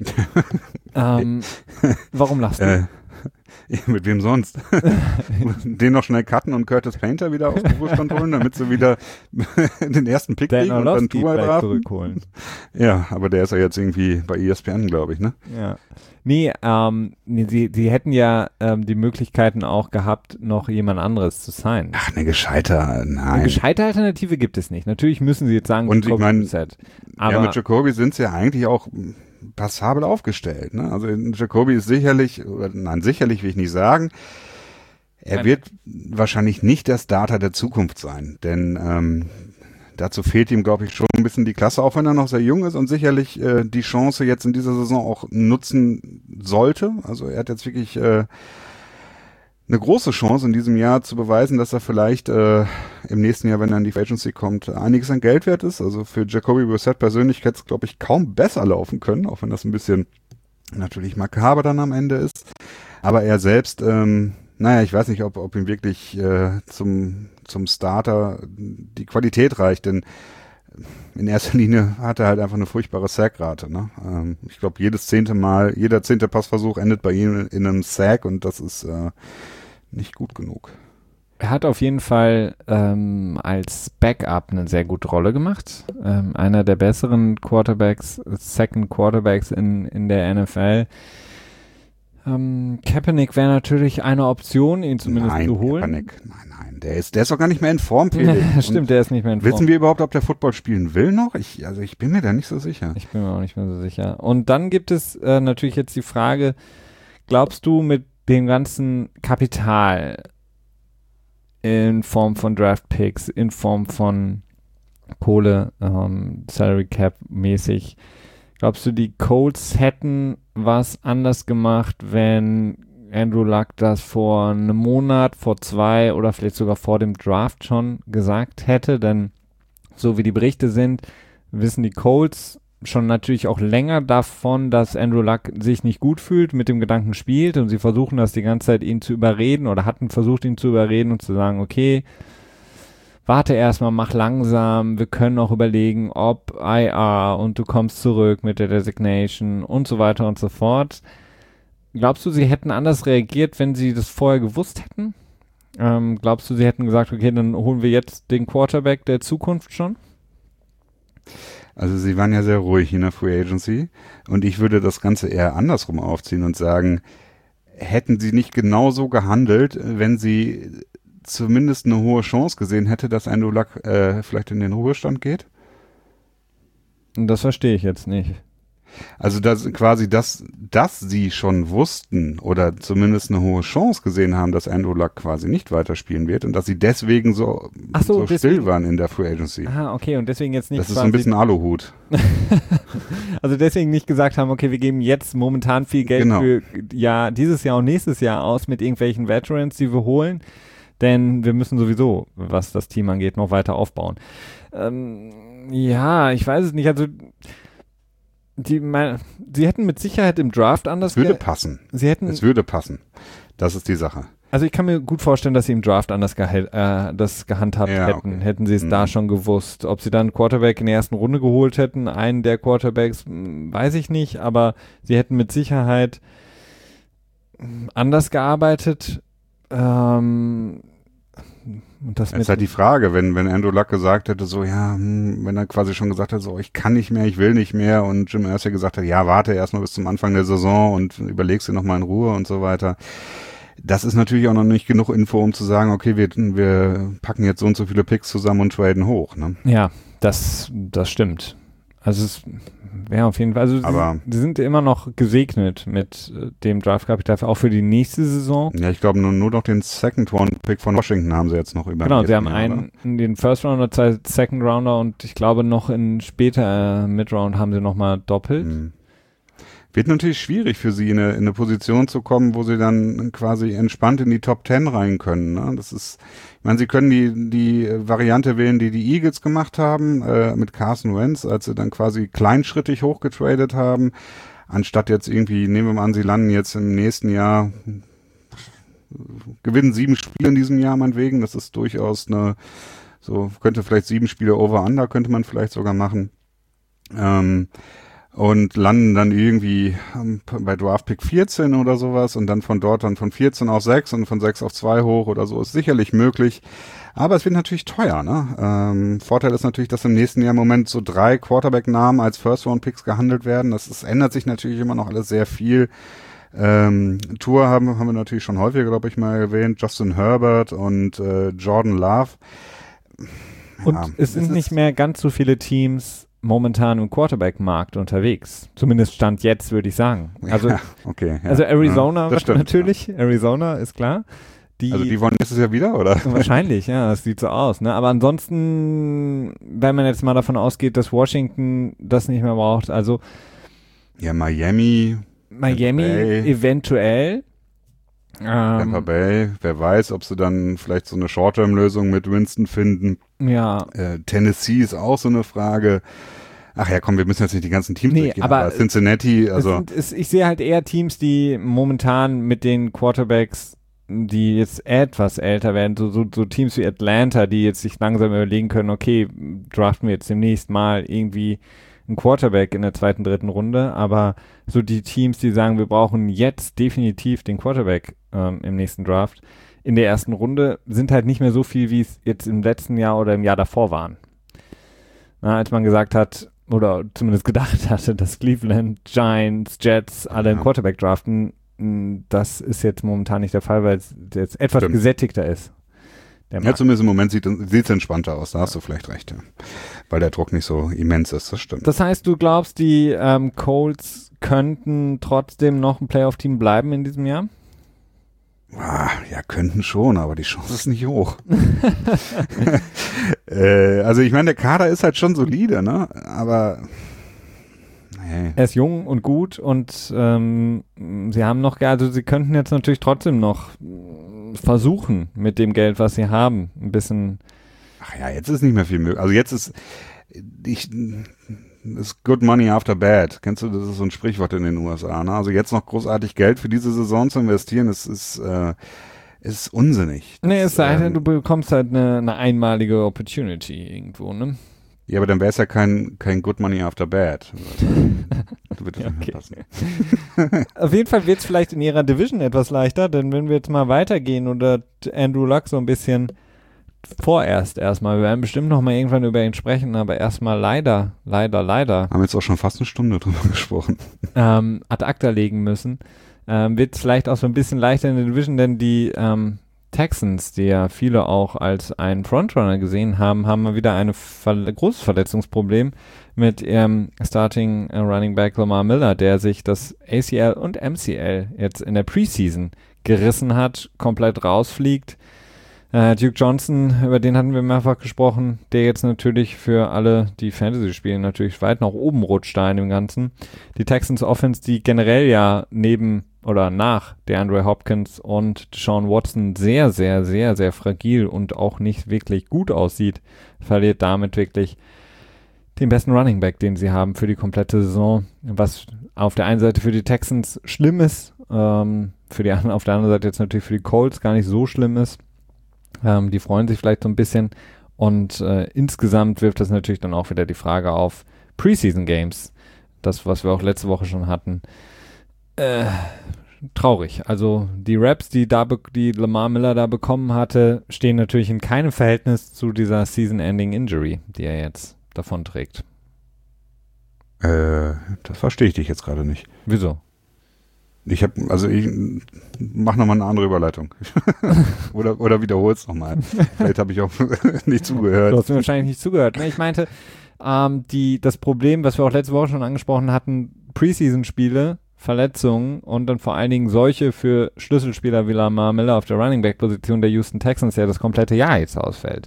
Warum lachst du? Ja, mit wem sonst? Den noch schnell cutten und Curtis Painter wieder aus dem Ruhestand holen, damit sie wieder den ersten Pick kriegen und dann Tua zurückholen. Ja, aber der ist ja jetzt irgendwie bei ESPN, glaube ich, ne? Ja. Nee, sie hätten ja die Möglichkeiten auch gehabt, noch jemand anderes zu signen. Ach, eine gescheite Alternative gibt es nicht. Natürlich müssen sie jetzt sagen, und ich meine, ja, mit Jacoby sind sie ja eigentlich auch passabel aufgestellt. Ne? Also Jacoby ist sicherlich will ich nicht sagen, er wird wahrscheinlich nicht der Starter der Zukunft sein, denn dazu fehlt ihm, glaube ich, schon ein bisschen die Klasse, auch wenn er noch sehr jung ist und sicherlich die Chance jetzt in dieser Saison auch nutzen sollte. Also er hat jetzt wirklich eine große Chance in diesem Jahr zu beweisen, dass er vielleicht im nächsten Jahr, wenn er in die Free Agency kommt, einiges an Geld wert ist. Also für Jacoby Brissett persönlich hätte es, glaube ich, kaum besser laufen können, auch wenn das ein bisschen natürlich makaber dann am Ende ist. Aber er selbst, ich weiß nicht, ob ihm wirklich zum Starter die Qualität reicht, denn in erster Linie hat er halt einfach eine furchtbare Sackrate. Ne? Ich glaube, jeder 10. Passversuch endet bei ihm in einem Sack und das ist nicht gut genug. Er hat auf jeden Fall als Backup eine sehr gute Rolle gemacht. Einer der besseren Second Quarterbacks in der NFL. Kaepernick wäre natürlich eine Option, ihn zumindest zu holen. Kaepernick, nein, der ist doch gar nicht mehr in Form, Felix. Stimmt, der ist nicht mehr in Form. Wissen wir überhaupt, ob der Football spielen will noch? Ich bin mir da nicht so sicher. Ich bin mir auch nicht mehr so sicher. Und dann gibt es natürlich jetzt die Frage, glaubst du mit dem ganzen Kapital in Form von Draft Picks, in Form von Kohle, Salary Cap mäßig, glaubst du, die Colts hätten was anders gemacht, wenn Andrew Luck das vor einem Monat, vor 2 oder vielleicht sogar vor dem Draft schon gesagt hätte? Denn so wie die Berichte sind, wissen die Colts schon natürlich auch länger davon, dass Andrew Luck sich nicht gut fühlt, mit dem Gedanken spielt und sie versuchen das die ganze Zeit, ihn zu überreden oder hatten versucht, ihn zu überreden und zu sagen, okay, warte erstmal, mach langsam, wir können auch überlegen, ob IR und du kommst zurück mit der Designation und so weiter und so fort. Glaubst du, sie hätten anders reagiert, wenn sie das vorher gewusst hätten? Glaubst du, sie hätten gesagt, okay, dann holen wir jetzt den Quarterback der Zukunft schon? Also sie waren ja sehr ruhig in der Free Agency und ich würde das Ganze eher andersrum aufziehen und sagen, hätten sie nicht genauso gehandelt, wenn sie zumindest eine hohe Chance gesehen hätte, dass Andrew Luck vielleicht in den Ruhestand geht? Das verstehe ich jetzt nicht. Also dass quasi, dass sie schon wussten oder zumindest eine hohe Chance gesehen haben, dass Andrew Luck quasi nicht weiterspielen wird und dass sie deswegen so still waren in der Free Agency. Ah, okay, und deswegen jetzt nicht das ist so ein bisschen Aluhut. Also deswegen nicht gesagt haben, okay, wir geben jetzt momentan viel Geld für dieses Jahr und nächstes Jahr aus mit irgendwelchen Veterans, die wir holen, denn wir müssen sowieso, was das Team angeht, noch weiter aufbauen. Ja, ich weiß es nicht, also sie hätten mit Sicherheit im Draft anders... Es würde passen. Es würde passen. Das ist die Sache. Also ich kann mir gut vorstellen, dass sie im Draft anders das gehandhabt hätten. Okay. Hätten sie es da schon gewusst. Ob sie dann einen Quarterback in der ersten Runde geholt hätten, einen der Quarterbacks, weiß ich nicht. Aber sie hätten mit Sicherheit anders gearbeitet. Und das ist halt die Frage, wenn Andrew Luck gesagt hätte, so, ja, wenn er quasi schon gesagt hat, so, ich kann nicht mehr, ich will nicht mehr und Jim Irsay gesagt hat, ja, warte erstmal bis zum Anfang der Saison und überlegst dir nochmal in Ruhe und so weiter. Das ist natürlich auch noch nicht genug Info, um zu sagen, okay, wir packen jetzt so und so viele Picks zusammen und traden hoch, ne? Ja, das stimmt. Also es wäre auf jeden Fall, also sie sind immer noch gesegnet mit dem Draftkapital, auch für die nächste Saison. Ja, ich glaube nur noch den Second-Round-Pick von Washington haben sie jetzt noch über. Genau, sie haben einen in den First-Rounder, 2 Second-Rounder und ich glaube noch in später Mid-Round haben sie nochmal doppelt. Wird natürlich schwierig für sie, in eine Position zu kommen, wo sie dann quasi entspannt in die Top 10 rein können. Ne? Das ist, ich meine, sie können die Variante wählen, die Eagles gemacht haben, mit Carson Wentz, als sie dann quasi kleinschrittig hochgetradet haben, anstatt jetzt irgendwie, nehmen wir mal an, sie landen jetzt im nächsten Jahr, gewinnen 7 Spiele in diesem Jahr meinetwegen, das ist durchaus könnte vielleicht 7 Spiele Over-Under, könnte man vielleicht sogar machen. Und landen dann irgendwie bei Draft Pick 14 oder sowas und dann von dort dann von 14 auf 6 und von 6 auf 2 hoch oder so, ist sicherlich möglich. Aber es wird natürlich teuer, ne? Vorteil ist natürlich, dass im nächsten Jahr im Moment so 3 Quarterback-Namen als First-Round-Picks gehandelt werden. Das ändert sich natürlich immer noch alles sehr viel. Tour haben wir natürlich schon häufiger, glaube ich, mal erwähnt. Justin Herbert und Jordan Love. Und es sind nicht mehr ganz so viele Teams momentan im Quarterback-Markt unterwegs. Zumindest Stand jetzt, würde ich sagen. Also, also Arizona natürlich. Ja. Arizona ist klar. Also die wollen nächstes Jahr wieder, oder? Wahrscheinlich, ja, das sieht so aus. Ne? Aber ansonsten, wenn man jetzt mal davon ausgeht, dass Washington das nicht mehr braucht, also ja, Miami eventuell. Tampa Bay, wer weiß, ob sie dann vielleicht so eine Short-Term-Lösung mit Winston finden. Ja. Tennessee ist auch so eine Frage. Ach ja, komm, wir müssen jetzt nicht die ganzen Teams durchgehen. Aber Cincinnati, also... Ich sehe halt eher Teams, die momentan mit den Quarterbacks die jetzt etwas älter werden, so Teams wie Atlanta, die jetzt sich langsam überlegen können, okay, draften wir jetzt demnächst mal irgendwie einen Quarterback in der 2., 3. Runde, aber so die Teams, die sagen, wir brauchen jetzt definitiv den Quarterback im nächsten Draft, in der 1. Runde, sind halt nicht mehr so viel, wie es jetzt im letzten Jahr oder im Jahr davor waren. Als man gesagt hat, oder zumindest gedacht hatte, dass Cleveland, Giants, Jets alle einen Quarterback draften, das ist jetzt momentan nicht der Fall, weil es jetzt etwas gesättigter ist. Ja, zumindest im Moment sieht es entspannter aus, da hast du vielleicht recht, ja. Weil der Druck nicht so immens ist, das stimmt. Das heißt, du glaubst, die Colts könnten trotzdem noch ein Playoff-Team bleiben in diesem Jahr? Ja, könnten schon, aber die Chance ist nicht hoch. Also ich meine, der Kader ist halt schon solide, ne? Aber er ist jung und gut und sie haben noch, also sie könnten jetzt natürlich trotzdem noch versuchen, mit dem Geld, was sie haben, ein bisschen. Ach ja, jetzt ist nicht mehr viel möglich. Also jetzt ist good money after bad. Kennst du, das ist so ein Sprichwort in den USA, ne? Also jetzt noch großartig Geld für diese Saison zu investieren, ist unsinnig. Nee, es sei denn, du bekommst halt eine einmalige Opportunity irgendwo, ne? Ja, aber dann wäre es ja kein good money after bad. Du würdest okay. Auf jeden Fall wird es vielleicht in ihrer Division etwas leichter, denn wenn wir jetzt mal weitergehen oder Andrew Luck so ein bisschen erstmal, wir werden bestimmt noch mal irgendwann über ihn sprechen, aber erstmal leider. Haben jetzt auch schon fast eine Stunde drüber gesprochen. Ad acta legen müssen. Wird es vielleicht auch so ein bisschen leichter in der Division, denn die Texans, die ja viele auch als einen Frontrunner gesehen haben, haben mal wieder ein großes Verletzungsproblem mit ihrem Starting Running Back Lamar Miller, der sich das ACL und MCL jetzt in der Preseason gerissen hat, komplett rausfliegt. Duke Johnson, über den hatten wir mehrfach gesprochen, der jetzt natürlich für alle, die Fantasy spielen, natürlich weit nach oben rutscht da in dem Ganzen. Die Texans Offense, die generell ja neben oder nach DeAndre Hopkins und Deshaun Watson sehr, sehr, sehr, sehr fragil und auch nicht wirklich gut aussieht, verliert damit wirklich den besten Running Back, den sie haben für die komplette Saison, was auf der einen Seite für die Texans schlimm ist, auf der anderen Seite jetzt natürlich für die Colts gar nicht so schlimm ist. Die freuen sich vielleicht so ein bisschen und insgesamt wirft das natürlich dann auch wieder die Frage auf Preseason Games, das, was wir auch letzte Woche schon hatten. Traurig. Also die Raps, die Lamar Miller da bekommen hatte, stehen natürlich in keinem Verhältnis zu dieser Season-Ending Injury, die er jetzt davon trägt. Das verstehe ich dich jetzt gerade nicht. Wieso? Ich mach nochmal eine andere Überleitung. oder wiederhol's nochmal. Vielleicht habe ich auch nicht zugehört. Du hast mir wahrscheinlich nicht zugehört. Ne? Ich meinte, das Problem, was wir auch letzte Woche schon angesprochen hatten, Preseason-Spiele, Verletzungen und dann vor allen Dingen solche für Schlüsselspieler wie Lamar Miller auf der Running Back Position der Houston Texans, der das komplette Jahr jetzt ausfällt.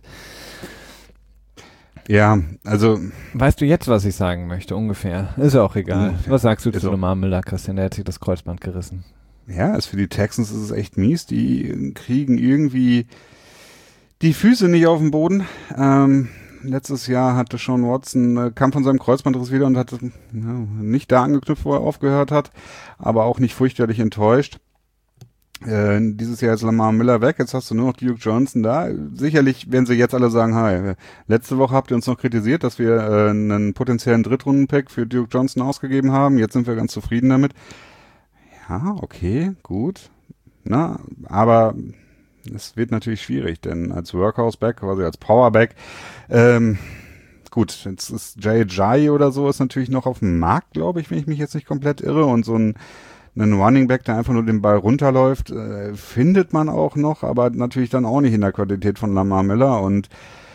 Ja, also. Weißt du jetzt, was ich sagen möchte, ungefähr? Ist ja auch egal. Ungefähr. Was sagst du zu Lamar Miller, Christian? Der hat sich das Kreuzband gerissen. Ja, für die Texans ist es echt mies. Die kriegen irgendwie die Füße nicht auf den Boden. Letztes Jahr hatte Deshaun Watson, kam von seinem Kreuzbandriss wieder und hatte nicht da angeknüpft, wo er aufgehört hat, aber auch nicht fürchterlich enttäuscht. Dieses Jahr ist Lamar Miller weg, jetzt hast du nur noch Duke Johnson da. Sicherlich werden sie jetzt alle sagen, hi, letzte Woche habt ihr uns noch kritisiert, dass wir einen potenziellen Drittrunden-Pick für Duke Johnson ausgegeben haben. Jetzt sind wir ganz zufrieden damit. Ja, okay, gut. Na, aber es wird natürlich schwierig, denn als Workhouse-Back, quasi als Power-Back, gut, jetzt ist Jay oder so ist natürlich noch auf dem Markt, glaube ich, wenn ich mich jetzt nicht komplett irre, und so einen Running Back, der einfach nur den Ball runterläuft, findet man auch noch, aber natürlich dann auch nicht in der Qualität von Lamar Miller. Und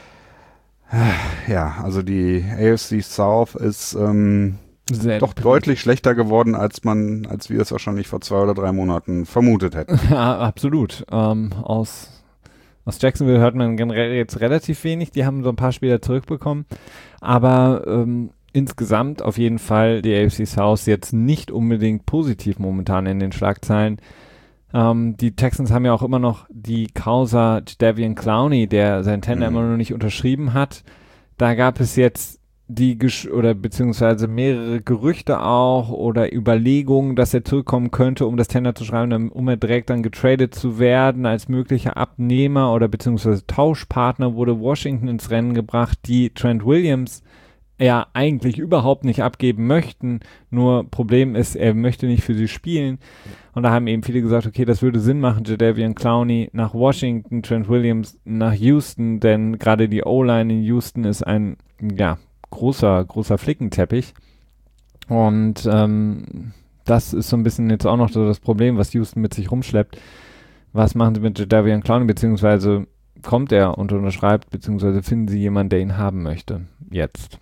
ja, also die AFC South ist doch deutlich schlechter geworden, als wir es wahrscheinlich vor 2 oder 3 Monaten vermutet hätten. Ja, absolut. Aus Jacksonville hört man generell jetzt relativ wenig. Die haben so ein paar Spieler zurückbekommen, aber insgesamt auf jeden Fall die AFC South jetzt nicht unbedingt positiv momentan in den Schlagzeilen. Die Texans haben ja auch immer noch die Causa Jadeveon Clowney, der sein Tender immer noch nicht unterschrieben hat. Da gab es jetzt oder beziehungsweise mehrere Gerüchte auch oder Überlegungen, dass er zurückkommen könnte, um das Tender zu schreiben, um er direkt dann getradet zu werden als möglicher Abnehmer oder beziehungsweise Tauschpartner, wurde Washington ins Rennen gebracht, die Trent Williams ja eigentlich überhaupt nicht abgeben möchten. Nur Problem ist, er möchte nicht für sie spielen. Und da haben eben viele gesagt, okay, das würde Sinn machen, Jadeveon Clowney nach Washington, Trent Williams nach Houston, denn gerade die O-Line in Houston ist ein, ja, großer Flickenteppich. Und das ist so ein bisschen jetzt auch noch so das Problem, was Houston mit sich rumschleppt. Was machen sie mit Jadeveon Clowney, beziehungsweise kommt er und unterschreibt, beziehungsweise finden sie jemanden, der ihn haben möchte, jetzt?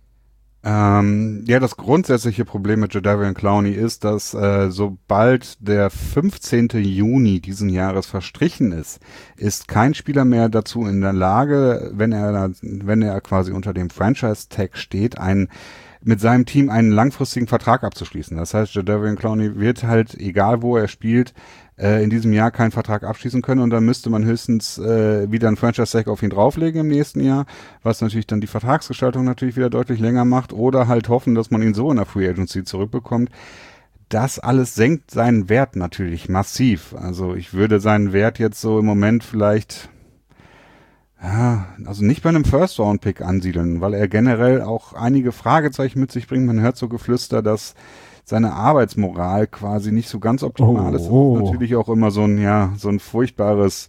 Ja, das grundsätzliche Problem mit Jadeveon Clowney ist, dass sobald der 15. Juni diesen Jahres verstrichen ist kein Spieler mehr dazu in der Lage, wenn er quasi unter dem Franchise-Tag steht, mit seinem Team einen langfristigen Vertrag abzuschließen. Das heißt, Jadeveon Clowney wird halt, egal wo er spielt, in diesem Jahr keinen Vertrag abschließen können und dann müsste man höchstens wieder einen Franchise-Tag auf ihn drauflegen im nächsten Jahr, was natürlich dann die Vertragsgestaltung natürlich wieder deutlich länger macht oder halt hoffen, dass man ihn so in der Free Agency zurückbekommt. Das alles senkt seinen Wert natürlich massiv. Also ich würde seinen Wert jetzt so im Moment vielleicht, ja, also nicht bei einem First-Round-Pick ansiedeln, weil er generell auch einige Fragezeichen mit sich bringt. Man hört so Geflüster, dass seine Arbeitsmoral quasi nicht so ganz optimal ist. Das ist natürlich auch immer so ein furchtbares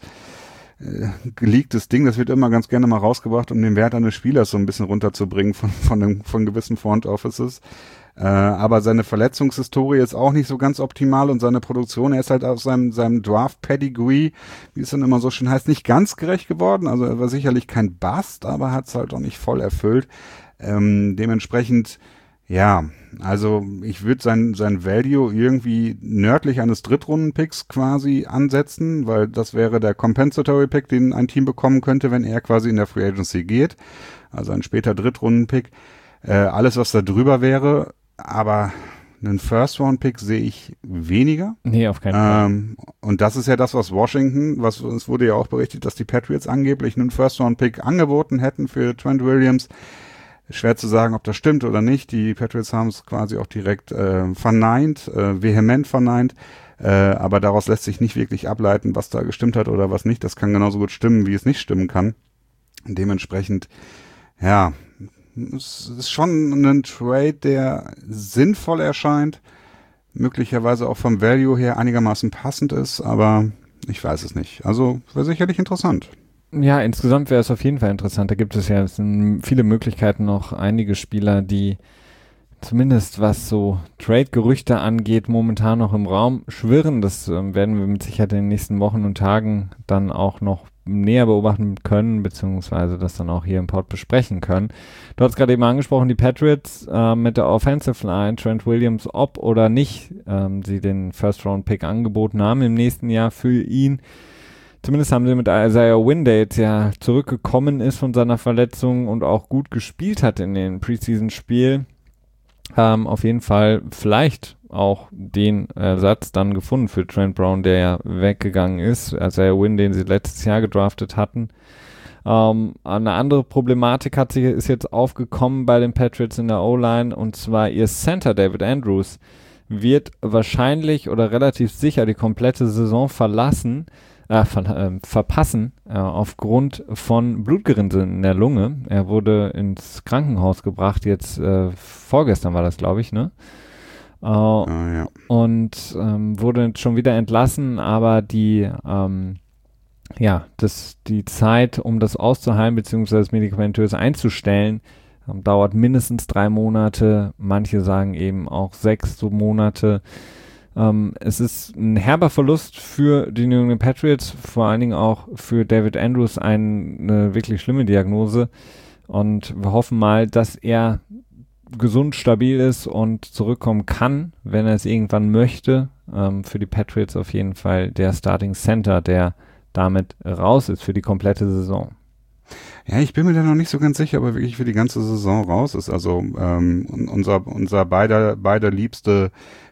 geleaktes Ding. Das wird immer ganz gerne mal rausgebracht, um den Wert eines Spielers so ein bisschen runterzubringen von gewissen Front Offices. Aber seine Verletzungshistorie ist auch nicht so ganz optimal und seine Produktion, er ist halt aus seinem Draft-Pedigree, wie es dann immer so schön heißt, nicht ganz gerecht geworden. Also er war sicherlich kein Bust, aber hat es halt auch nicht voll erfüllt. Dementsprechend, ja, also ich würde sein Value irgendwie nördlich eines Drittrunden-Picks quasi ansetzen, weil das wäre der Compensatory-Pick, den ein Team bekommen könnte, wenn er quasi in der Free Agency geht. Also ein später Drittrunden-Pick. Alles, was da drüber wäre, aber einen First-Round-Pick sehe ich weniger. Nee, auf keinen Fall. Und das ist ja das, was Washington, es wurde ja auch berichtet, dass die Patriots angeblich einen First-Round-Pick angeboten hätten für Trent Williams. Schwer zu sagen, ob das stimmt oder nicht. Die Patriots haben es quasi auch direkt verneint, vehement verneint. Aber daraus lässt sich nicht wirklich ableiten, was da gestimmt hat oder was nicht. Das kann genauso gut stimmen, wie es nicht stimmen kann. Dementsprechend, ja, es ist schon ein Trade, der sinnvoll erscheint, möglicherweise auch vom Value her einigermaßen passend ist, aber ich weiß es nicht. Also wäre sicherlich interessant. Ja, insgesamt wäre es auf jeden Fall interessant. Da gibt es ja viele Möglichkeiten noch, einige Spieler, die zumindest was so Trade-Gerüchte angeht, momentan noch im Raum schwirren. Das werden wir mit Sicherheit in den nächsten Wochen und Tagen dann auch noch näher beobachten können, beziehungsweise das dann auch hier im Pod besprechen können. Du hast gerade eben angesprochen, die Patriots mit der Offensive Line, Trent Williams, ob oder nicht sie den First-Round-Pick angeboten haben im nächsten Jahr für ihn. Zumindest haben sie mit Isaiah Wynn, der jetzt ja zurückgekommen ist von seiner Verletzung und auch gut gespielt hat in den Preseason-Spiel, auf jeden Fall vielleicht auch den Ersatz dann gefunden für Trent Brown, der ja weggegangen ist. Isaiah Wynn, den sie letztes Jahr gedraftet hatten. Eine andere Problematik ist jetzt aufgekommen bei den Patriots in der O-Line, und zwar ihr Center David Andrews wird wahrscheinlich oder relativ sicher die komplette Saison verpassen, aufgrund von Blutgerinnseln in der Lunge. Er wurde ins Krankenhaus gebracht, jetzt vorgestern war das, glaube ich, ne? Ja. Und wurde schon wieder entlassen, aber die Zeit, um das auszuheilen bzw. medikamentös einzustellen, dauert mindestens 3 Monate, manche sagen eben auch 6 Monate. Es ist ein herber Verlust für die New England Patriots, vor allen Dingen auch für David Andrews eine wirklich schlimme Diagnose, und wir hoffen mal, dass er gesund, stabil ist und zurückkommen kann, wenn er es irgendwann möchte. Für die Patriots auf jeden Fall der Starting Center, der damit raus ist für die komplette Saison. Ja, ich bin mir da noch nicht so ganz sicher, ob er wirklich für die ganze Saison raus ist. Also unser beider liebste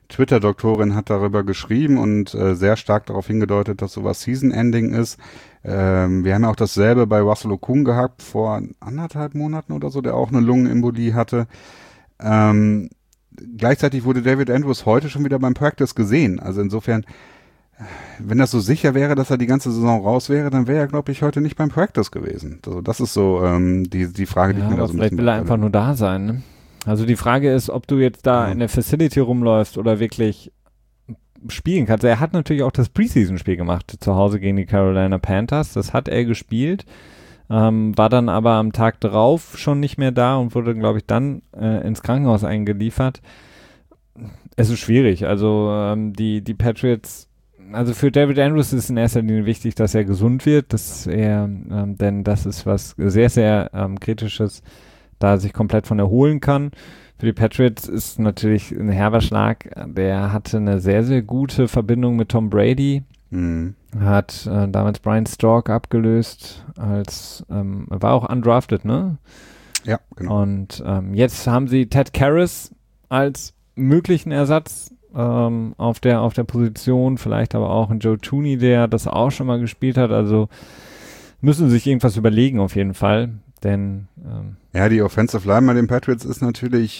Twitter-Doktorin hat darüber geschrieben und sehr stark darauf hingedeutet, dass sowas Season-Ending ist. Wir haben ja auch dasselbe bei Russell Okung gehabt, vor 1,5 Monaten oder so, der auch eine Lungenembolie hatte. Gleichzeitig wurde David Andrews heute schon wieder beim Practice gesehen. Also insofern, wenn das so sicher wäre, dass er die ganze Saison raus wäre, dann wäre er, glaube ich, heute nicht beim Practice gewesen. Also das ist so die Frage, die ich mir da so ein bisschen... Vielleicht will er einfach nur da sein, ne? Also die Frage ist, ob du jetzt da in der Facility rumläufst oder wirklich spielen kannst. Er hat natürlich auch das Preseason-Spiel gemacht zu Hause gegen die Carolina Panthers. Das hat er gespielt, war dann aber am Tag drauf schon nicht mehr da und wurde, glaube ich, dann ins Krankenhaus eingeliefert. Es ist schwierig. Also die Patriots, also für David Andrews ist in erster Linie wichtig, dass er gesund wird, denn das ist was sehr, sehr Kritisches, da sich komplett von erholen kann. Für die Patriots ist natürlich ein herber Schlag. Der hatte eine sehr, sehr gute Verbindung mit Tom Brady. Hat damals Brian Stork abgelöst, war auch undrafted, ne? Ja, genau. Und jetzt haben sie Ted Karras als möglichen Ersatz auf der Position, vielleicht aber auch ein Joe Thuney, der das auch schon mal gespielt hat. Also müssen sie sich irgendwas überlegen auf jeden Fall. Denn ja, die Offensive Line bei den Patriots ist natürlich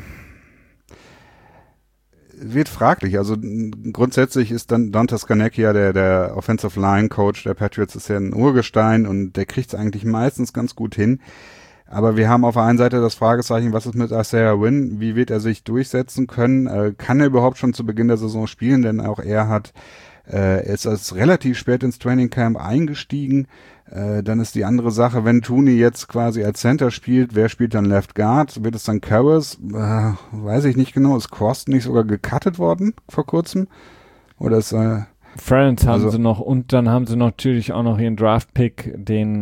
wird fraglich. Also grundsätzlich ist dann Don Scarnecchia, der Offensive Line Coach der Patriots, ist ja ein Urgestein und der kriegt es eigentlich meistens ganz gut hin. Aber wir haben auf der einen Seite das Fragezeichen, was ist mit Isaiah Wynn? Wie wird er sich durchsetzen können? Kann er überhaupt schon zu Beginn der Saison spielen? Denn auch er ist als relativ spät ins Training Camp eingestiegen. Dann ist die andere Sache, wenn Thuney jetzt quasi als Center spielt, wer spielt dann Left Guard? Wird es dann Karras? Weiß ich nicht genau. Ist Corsten nicht sogar gecuttet worden vor kurzem? Oder ist Friends haben sie noch und dann haben sie natürlich auch noch ihren Draft-Pick, den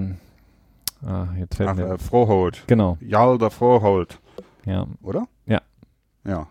jetzt fällt mir Froholt. Genau. Hjalte Froholt. Ja. Oder? Ja. Ja.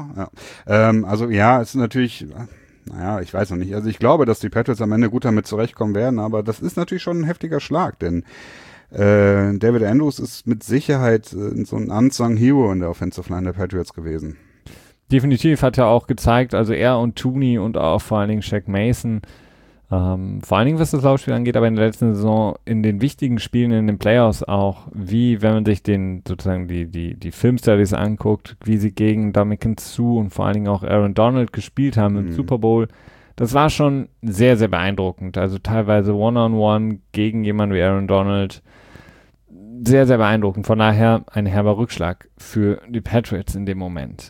Also ja, es ist natürlich... Naja, ich weiß noch nicht. Also ich glaube, dass die Patriots am Ende gut damit zurechtkommen werden, aber das ist natürlich schon ein heftiger Schlag, denn David Andrews ist mit Sicherheit so ein unsung Hero in der Offensive Line der Patriots gewesen. Definitiv hat er auch gezeigt, also er und Thuney und auch vor allen Dingen Shaq Mason, vor allen Dingen was das Laufspiel angeht, aber in der letzten Saison in den wichtigen Spielen in den Playoffs auch, wie wenn man sich sozusagen die Filmstudies anguckt, wie sie gegen Ndamukong Suh und vor allen Dingen auch Aaron Donald gespielt haben im Super Bowl, das war schon sehr, sehr beeindruckend. Also teilweise One-on-One gegen jemanden wie Aaron Donald, sehr, sehr beeindruckend. Von daher ein herber Rückschlag für die Patriots in dem Moment.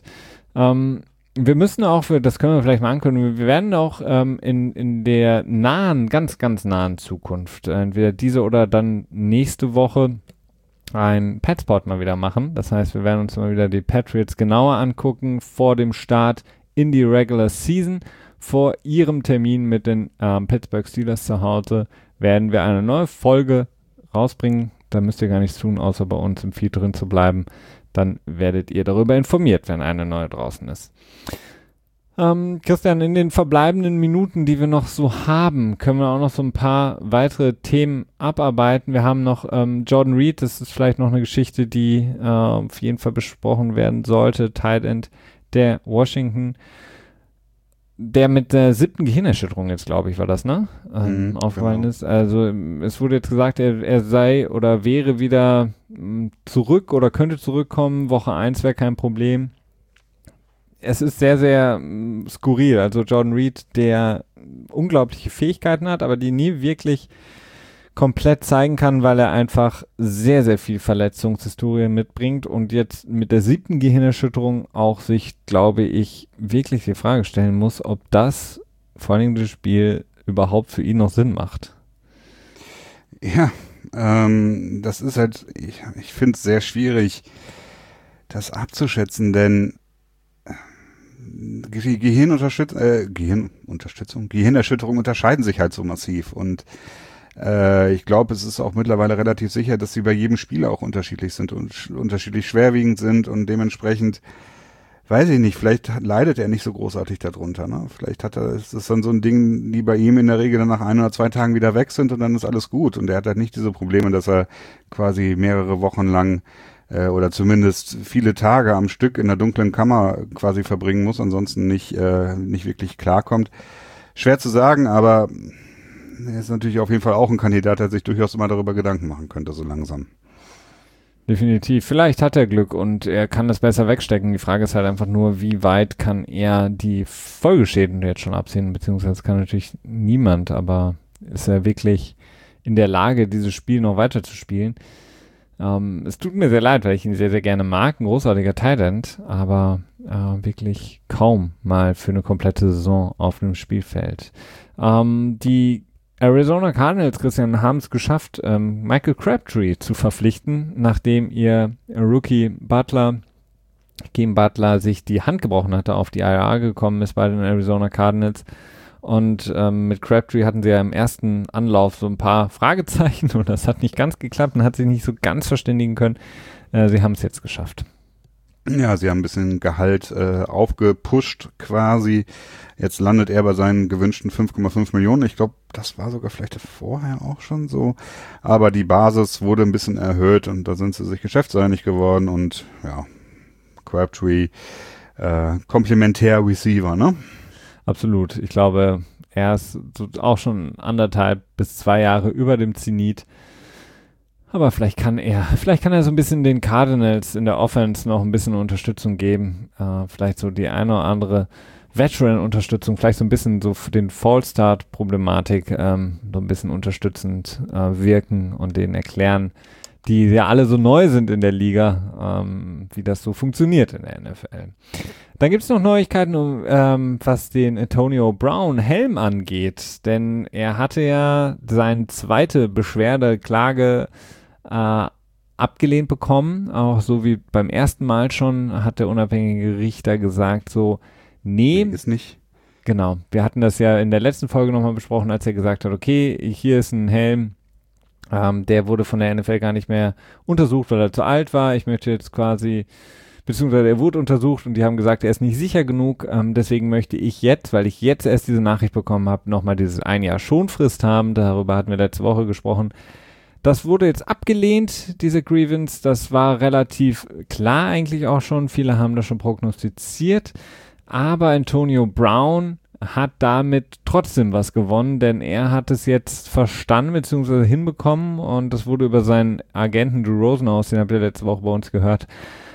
Wir müssen auch, das können wir vielleicht mal ankündigen, wir werden auch in der nahen, ganz, ganz nahen Zukunft, entweder diese oder dann nächste Woche, ein Petspot mal wieder machen. Das heißt, wir werden uns mal wieder die Patriots genauer angucken vor dem Start in die Regular Season. Vor ihrem Termin mit den Pittsburgh Steelers zu Hause werden wir eine neue Folge rausbringen. Da müsst ihr gar nichts tun, außer bei uns im Feed drin zu bleiben. Dann werdet ihr darüber informiert, wenn eine neue draußen ist. Christian, in den verbleibenden Minuten, die wir noch so haben, können wir auch noch so ein paar weitere Themen abarbeiten. Wir haben noch Jordan Reed, das ist vielleicht noch eine Geschichte, die auf jeden Fall besprochen werden sollte. Tight End der Washington, der mit der 7. Gehirnerschütterung jetzt, glaube ich, war das, ne? Aufgefallen ist. Also es wurde jetzt gesagt, er sei oder wäre wieder zurück oder könnte zurückkommen. Woche 1 wäre kein Problem. Es ist sehr, sehr skurril. Also Jordan Reed, der unglaubliche Fähigkeiten hat, aber die nie wirklich komplett zeigen kann, weil er einfach sehr, sehr viel Verletzungshistorie mitbringt und jetzt mit der 7. Gehirnerschütterung auch sich, glaube ich, wirklich die Frage stellen muss, ob das, vor allem das Spiel, überhaupt für ihn noch Sinn macht. Ja, das ist halt, ich finde es sehr schwierig, das abzuschätzen, denn Gehirnerschütterungen unterscheiden sich halt so massiv und ich glaube, es ist auch mittlerweile relativ sicher, dass sie bei jedem Spieler auch unterschiedlich sind und unterschiedlich schwerwiegend sind und dementsprechend, weiß ich nicht, vielleicht leidet er nicht so großartig darunter, ne? Vielleicht ist es dann so ein Ding, die bei ihm in der Regel dann nach 1 oder 2 Tagen wieder weg sind und dann ist alles gut und er hat halt nicht diese Probleme, dass er quasi mehrere Wochen lang oder zumindest viele Tage am Stück in der dunklen Kammer quasi verbringen muss, ansonsten nicht wirklich klarkommt. Schwer zu sagen, aber er ist natürlich auf jeden Fall auch ein Kandidat, der sich durchaus immer darüber Gedanken machen könnte, so langsam. Definitiv. Vielleicht hat er Glück und er kann das besser wegstecken. Die Frage ist halt einfach nur, wie weit kann er die Folgeschäden jetzt schon absehen, beziehungsweise kann natürlich niemand, aber ist er wirklich in der Lage, dieses Spiel noch weiter zu spielen? Es tut mir sehr leid, weil ich ihn sehr, sehr gerne mag, ein großartiger Tight End, aber wirklich kaum mal für eine komplette Saison auf dem Spielfeld. Die Arizona Cardinals, Christian, haben es geschafft, Michael Crabtree zu verpflichten, nachdem ihr Rookie Kim Butler, sich die Hand gebrochen hatte, auf die IR gekommen ist bei den Arizona Cardinals. Und mit Crabtree hatten sie ja im ersten Anlauf so ein paar Fragezeichen und das hat nicht ganz geklappt und hat sich nicht so ganz verständigen können. Sie haben es jetzt geschafft. Ja, sie haben ein bisschen Gehalt aufgepusht quasi. Jetzt landet er bei seinen gewünschten 5,5 Millionen. Ich glaube, das war sogar vielleicht vorher auch schon so. Aber die Basis wurde ein bisschen erhöht und da sind sie sich geschäftseinig geworden. Und ja, Crabtree, komplementär Receiver, ne? Absolut. Ich glaube, er ist so auch schon 1,5 bis 2 Jahre über dem Zenit. Aber vielleicht kann er so ein bisschen den Cardinals in der Offense noch ein bisschen Unterstützung geben. Vielleicht so die eine oder andere Veteran-Unterstützung, vielleicht so ein bisschen so für den Fallstart-Problematik so ein bisschen unterstützend wirken und denen erklären, die ja alle so neu sind in der Liga, wie das so funktioniert in der NFL. Dann gibt es noch Neuigkeiten, was den Antonio Brown Helm angeht, denn er hatte ja seine zweite Beschwerdeklage abgelehnt bekommen, auch so wie beim ersten Mal schon, hat der unabhängige Richter gesagt, so, nee, ist nicht. Genau, wir hatten das ja in der letzten Folge nochmal besprochen, als er gesagt hat, okay, hier ist ein Helm, der wurde von der NFL gar nicht mehr untersucht, weil er zu alt war. Ich möchte jetzt quasi, beziehungsweise er wurde untersucht und die haben gesagt, er ist nicht sicher genug. Deswegen möchte ich jetzt, weil ich jetzt erst diese Nachricht bekommen habe, nochmal dieses 1 Jahr Schonfrist haben. Darüber hatten wir letzte Woche gesprochen. Das wurde jetzt abgelehnt, diese Grievance. Das war relativ klar eigentlich auch schon. Viele haben das schon prognostiziert. Aber Antonio Brown hat damit trotzdem was gewonnen, denn er hat es jetzt verstanden bzw. hinbekommen und das wurde über seinen Agenten Drew Rosenhaus, den habt ihr letzte Woche bei uns gehört,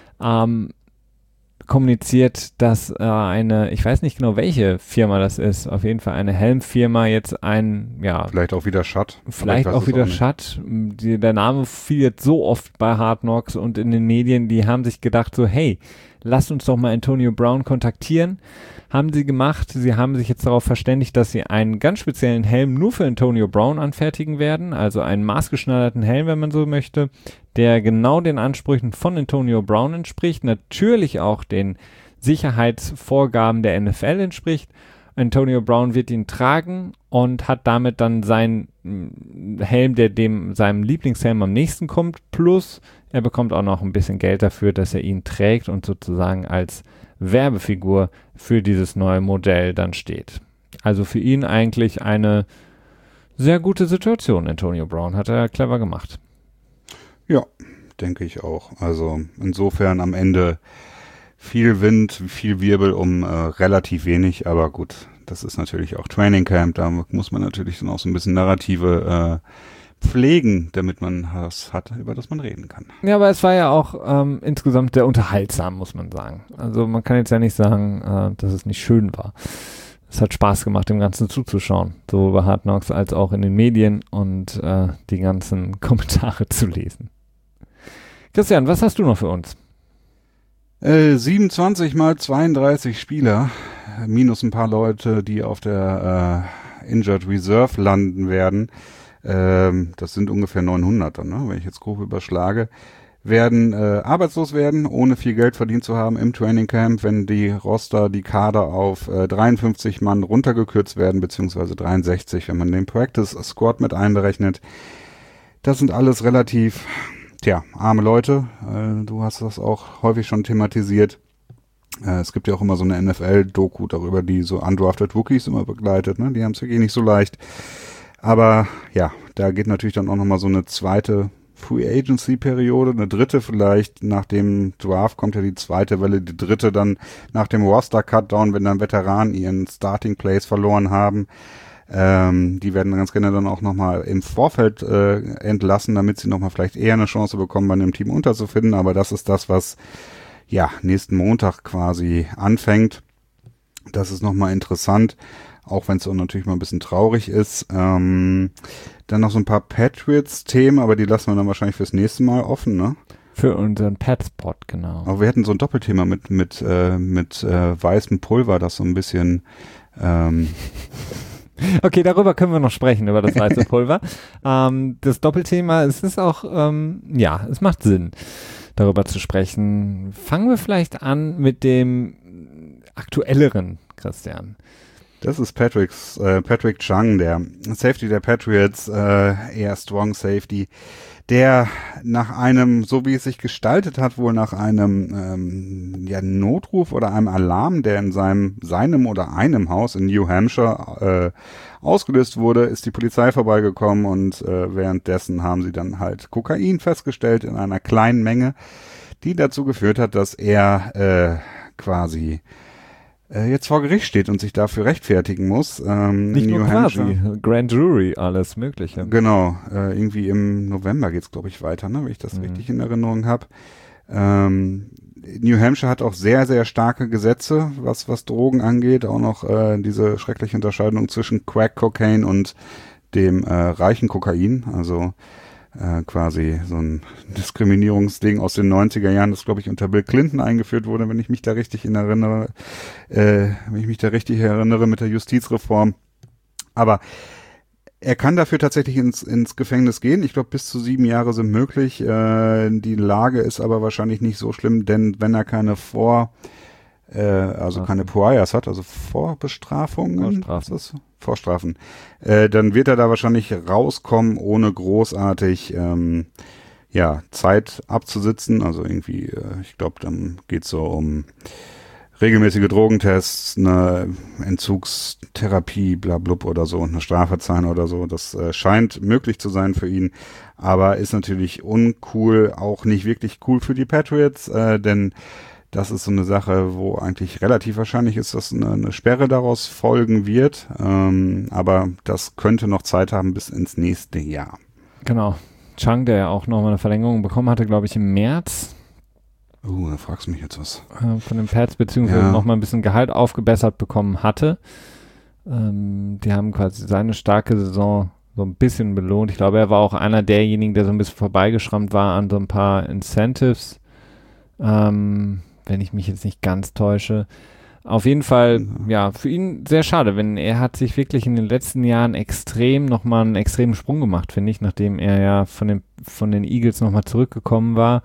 kommuniziert, dass ich weiß nicht genau, welche Firma das ist, auf jeden Fall eine Helmfirma jetzt vielleicht auch wieder Schutt. Vielleicht auch wieder Schutt. Der Name fiel jetzt so oft bei Hard Knocks und in den Medien, die haben sich gedacht so, hey, lasst uns doch mal Antonio Brown kontaktieren. Haben sie gemacht. Sie haben sich jetzt darauf verständigt, dass sie einen ganz speziellen Helm nur für Antonio Brown anfertigen werden. Also einen maßgeschneiderten Helm, wenn man so möchte, der genau den Ansprüchen von Antonio Brown entspricht. Natürlich auch den Sicherheitsvorgaben der NFL entspricht. Antonio Brown wird ihn tragen und hat damit dann seinen Helm, der seinem Lieblingshelm am nächsten kommt. Plus er bekommt auch noch ein bisschen Geld dafür, dass er ihn trägt und sozusagen als Werbefigur für dieses neue Modell dann steht. Also für ihn eigentlich eine sehr gute Situation, Antonio Brown. Hat er clever gemacht. Ja, denke ich auch. Also insofern am Ende viel Wind, viel Wirbel um relativ wenig, aber gut, das ist natürlich auch Training Camp, da muss man natürlich dann auch so ein bisschen Narrative pflegen, damit man was hat, über das man reden kann. Ja, aber es war ja auch insgesamt sehr unterhaltsam, muss man sagen. Also man kann jetzt ja nicht sagen, dass es nicht schön war. Es hat Spaß gemacht, dem Ganzen zuzuschauen, sowohl bei Hard Knocks als auch in den Medien und die ganzen Kommentare zu lesen. Christian, was hast du noch für uns? 27 mal 32 Spieler, minus ein paar Leute, die auf der Injured Reserve landen werden. Das sind ungefähr 900 dann, ne? Wenn ich jetzt grob überschlage, werden arbeitslos werden, ohne viel Geld verdient zu haben im Training Camp, wenn die Kader auf 53 Mann runtergekürzt werden, beziehungsweise 63, wenn man den Practice Squad mit einberechnet. Das sind alles relativ, arme Leute. Du hast das auch häufig schon thematisiert. Es gibt ja auch immer so eine NFL-Doku darüber, die so undrafted Rookies immer begleitet, ne? Die haben es wirklich nicht so leicht. Aber ja, da geht natürlich dann auch nochmal so eine zweite Free Agency Periode, eine dritte vielleicht, nach dem Draft kommt ja die zweite Welle, die dritte dann nach dem Roster Cutdown, wenn dann Veteranen ihren Starting Place verloren haben. Die werden ganz gerne dann auch nochmal im Vorfeld entlassen, damit sie nochmal vielleicht eher eine Chance bekommen, bei einem Team unterzufinden, aber das ist das, was ja nächsten Montag quasi anfängt. Das ist nochmal interessant, auch wenn es auch natürlich mal ein bisschen traurig ist. Dann noch so ein paar Patriots-Themen, aber die lassen wir dann wahrscheinlich fürs nächste Mal offen, ne? Für unseren Pad-Spot, genau. Aber wir hätten so ein Doppelthema mit weißem Pulver, das so ein bisschen Okay, darüber können wir noch sprechen, über das weiße Pulver. Das Doppelthema, es ist auch, es macht Sinn, darüber zu sprechen. Fangen wir vielleicht an mit dem aktuelleren, Christian. Das ist Patrick Chung, der Safety der Patriots, eher Strong Safety, der nach einem, so wie es sich gestaltet hat, wohl nach einem Notruf oder einem Alarm, der in seinem oder einem Haus in New Hampshire ausgelöst wurde, ist die Polizei vorbeigekommen und währenddessen haben sie dann halt Kokain festgestellt in einer kleinen Menge, die dazu geführt hat, dass er quasi jetzt vor Gericht steht und sich dafür rechtfertigen muss. Nicht nur quasi, Grand Jury, alles Mögliche. Genau, irgendwie im November geht's, glaube ich, weiter, ne, wenn ich das richtig in Erinnerung habe. New Hampshire hat auch sehr, sehr starke Gesetze, was Drogen angeht. Auch noch diese schreckliche Unterscheidung zwischen Crack Cocaine und dem reichen Kokain. Also quasi so ein Diskriminierungsding aus den 90er Jahren, das glaube ich unter Bill Clinton eingeführt wurde, wenn ich mich da richtig erinnere, mit der Justizreform. Aber er kann dafür tatsächlich ins Gefängnis gehen. Ich glaube, bis zu 7 Jahre sind möglich. Die Lage ist aber wahrscheinlich nicht so schlimm, denn wenn er keine keine Priors hat, also Vorbestrafungen, Vorstrafen, dann wird er da wahrscheinlich rauskommen, ohne großartig Zeit abzusitzen. Also irgendwie, ich glaube, dann geht's so um regelmäßige Drogentests, eine Entzugstherapie, blablub oder so und eine Strafe zahlen oder so. Das scheint möglich zu sein für ihn, aber ist natürlich uncool, auch nicht wirklich cool für die Patriots, denn das ist so eine Sache, wo eigentlich relativ wahrscheinlich ist, dass eine Sperre daraus folgen wird. Aber das könnte noch Zeit haben bis ins nächste Jahr. Genau. Chung, der ja auch nochmal eine Verlängerung bekommen hatte, glaube ich, im März. Da fragst du mich jetzt was. Von den Pats, beziehungsweise nochmal ein bisschen Gehalt aufgebessert bekommen hatte. Die haben quasi seine starke Saison so ein bisschen belohnt. Ich glaube, er war auch einer derjenigen, der so ein bisschen vorbeigeschrammt war an so ein paar Incentives. Wenn ich mich jetzt nicht ganz täusche. Auf jeden Fall, für ihn sehr schade, wenn er hat sich wirklich in den letzten Jahren nochmal einen extremen Sprung gemacht, finde ich, nachdem er ja von den Eagles nochmal zurückgekommen war,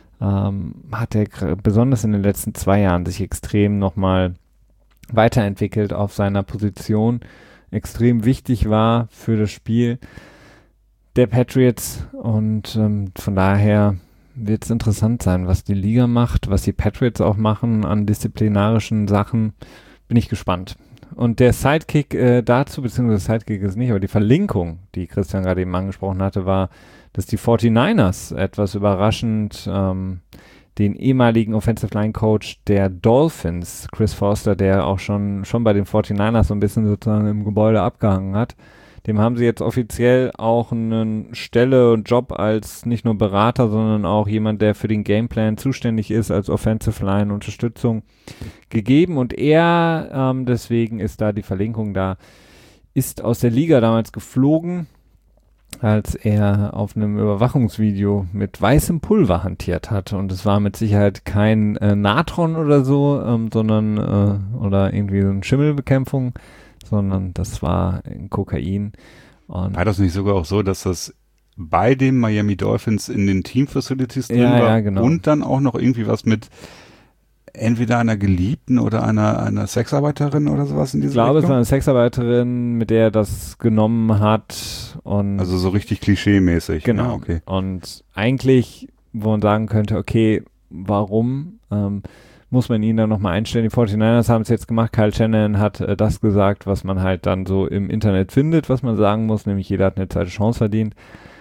hat er besonders in den letzten 2 Jahren sich extrem nochmal weiterentwickelt auf seiner Position, extrem wichtig war für das Spiel der Patriots und von daher wird es interessant sein, was die Liga macht, was die Patriots auch machen an disziplinarischen Sachen. Bin ich gespannt. Und der Sidekick dazu, beziehungsweise Sidekick ist nicht, aber die Verlinkung, die Christian gerade eben angesprochen hatte, war, dass die 49ers etwas überraschend den ehemaligen Offensive Line Coach der Dolphins, Chris Foster, der auch schon bei den 49ers so ein bisschen sozusagen im Gebäude abgehangen hat, dem haben sie jetzt offiziell auch eine Stelle und Job als nicht nur Berater, sondern auch jemand, der für den Gameplan zuständig ist, als Offensive Line Unterstützung gegeben. Und er, deswegen ist da die Verlinkung da, ist aus der Liga damals geflogen, als er auf einem Überwachungsvideo mit weißem Pulver hantiert hat. Und es war mit Sicherheit kein Natron oder so, sondern oder irgendwie so eine Schimmelbekämpfung, sondern das war Kokain. Und war das nicht sogar auch so, dass das bei den Miami Dolphins in den Team-Facilities drin war? Ja, genau. Und dann auch noch irgendwie was mit entweder einer Geliebten oder einer Sexarbeiterin oder sowas in dieser Richtung? Ich glaube, es war eine Sexarbeiterin, mit der er das genommen hat. Und also so richtig klischee-mäßig. Genau. Ja, okay. Und eigentlich, wo man sagen könnte, okay, warum muss man ihn dann nochmal einstellen? Die 49ers haben es jetzt gemacht. Kyle Shanahan hat das gesagt, was man halt dann so im Internet findet, was man sagen muss, nämlich jeder hat eine zweite Chance verdient.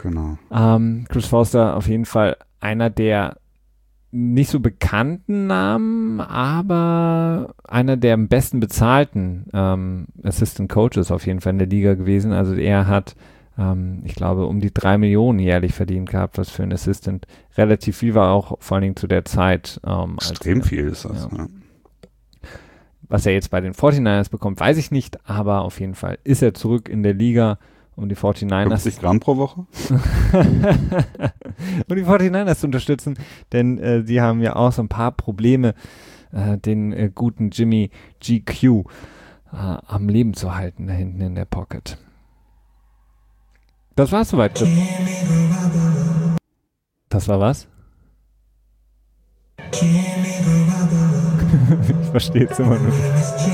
Genau. Chris Foster auf jeden Fall einer der nicht so bekannten Namen, aber einer der am besten bezahlten Assistant Coaches auf jeden Fall in der Liga gewesen. Also er hat, ich glaube, um die 3 Millionen jährlich verdient gehabt, was für ein Assistant relativ viel war, auch vor allen Dingen zu der Zeit. Extrem viel ist das. Ja. Was er jetzt bei den 49ers bekommt, weiß ich nicht, aber auf jeden Fall ist er zurück in der Liga, um die 49ers 50 Gramm pro Woche? um die 49ers zu unterstützen, denn sie haben ja auch so ein paar Probleme, den guten Jimmy GQ am Leben zu halten, da hinten in der Pocket. Das war's soweit. Das war was? Ich verstehe es immer noch.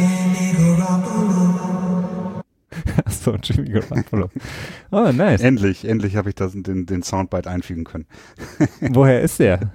Achso, Jimmy Garoppolo. Oh, nice. Endlich habe ich den Soundbite einfügen können. Woher ist der?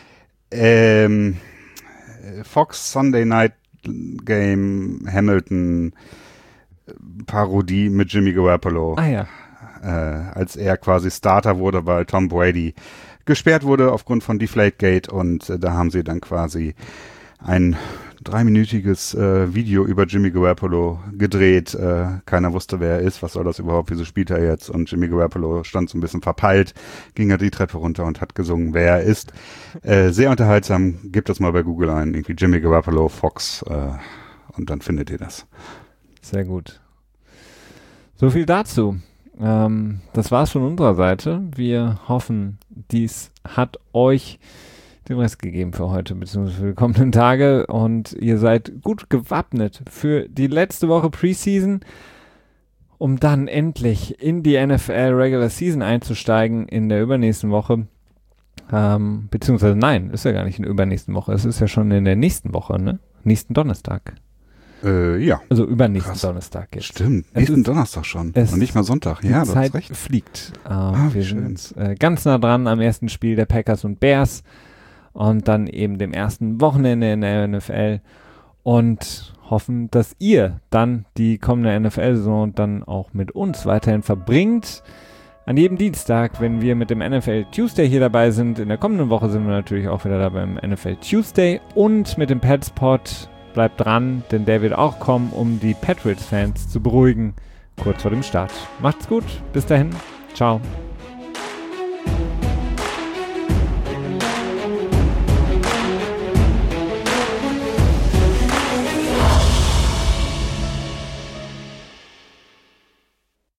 Fox Sunday Night Game Hamilton Parodie mit Jimmy Garoppolo. Ah ja. Als er quasi Starter wurde, weil Tom Brady gesperrt wurde aufgrund von Deflategate und da haben sie dann quasi ein 3-minütiges Video über Jimmy Garoppolo gedreht. Keiner wusste, wer er ist, was soll das überhaupt, wieso spielt er jetzt? Und Jimmy Garoppolo stand so ein bisschen verpeilt, ging er die Treppe runter und hat gesungen, wer er ist. Sehr unterhaltsam, gebt das mal bei Google ein, irgendwie Jimmy Garoppolo, Fox und dann findet ihr das. Sehr gut. So viel dazu. Das war's von unserer Seite. Wir hoffen, dies hat euch den Rest gegeben für heute, beziehungsweise für die kommenden Tage und ihr seid gut gewappnet für die letzte Woche Preseason, um dann endlich in die NFL Regular Season einzusteigen in der übernächsten Woche. Beziehungsweise nein, ist ja gar nicht in der übernächsten Woche, es ist ja schon in der nächsten Woche, ne? Nächsten Donnerstag. Ja. Also übernächsten Donnerstag jetzt. Stimmt, nächsten Donnerstag schon. Und nicht mal Sonntag. Ja, die du Zeit hast recht. fliegt. Wie Wir schön. sind ganz nah dran am ersten Spiel der Packers und Bears und dann eben dem ersten Wochenende in der NFL und hoffen, dass ihr dann die kommende NFL-Saison dann auch mit uns weiterhin verbringt. An jedem Dienstag, wenn wir mit dem NFL Tuesday hier dabei sind. In der kommenden Woche sind wir natürlich auch wieder dabei im NFL Tuesday und mit dem Petspot. Bleibt dran, denn der wird auch kommen, um die Patriots-Fans zu beruhigen, kurz vor dem Start. Macht's gut, bis dahin, ciao.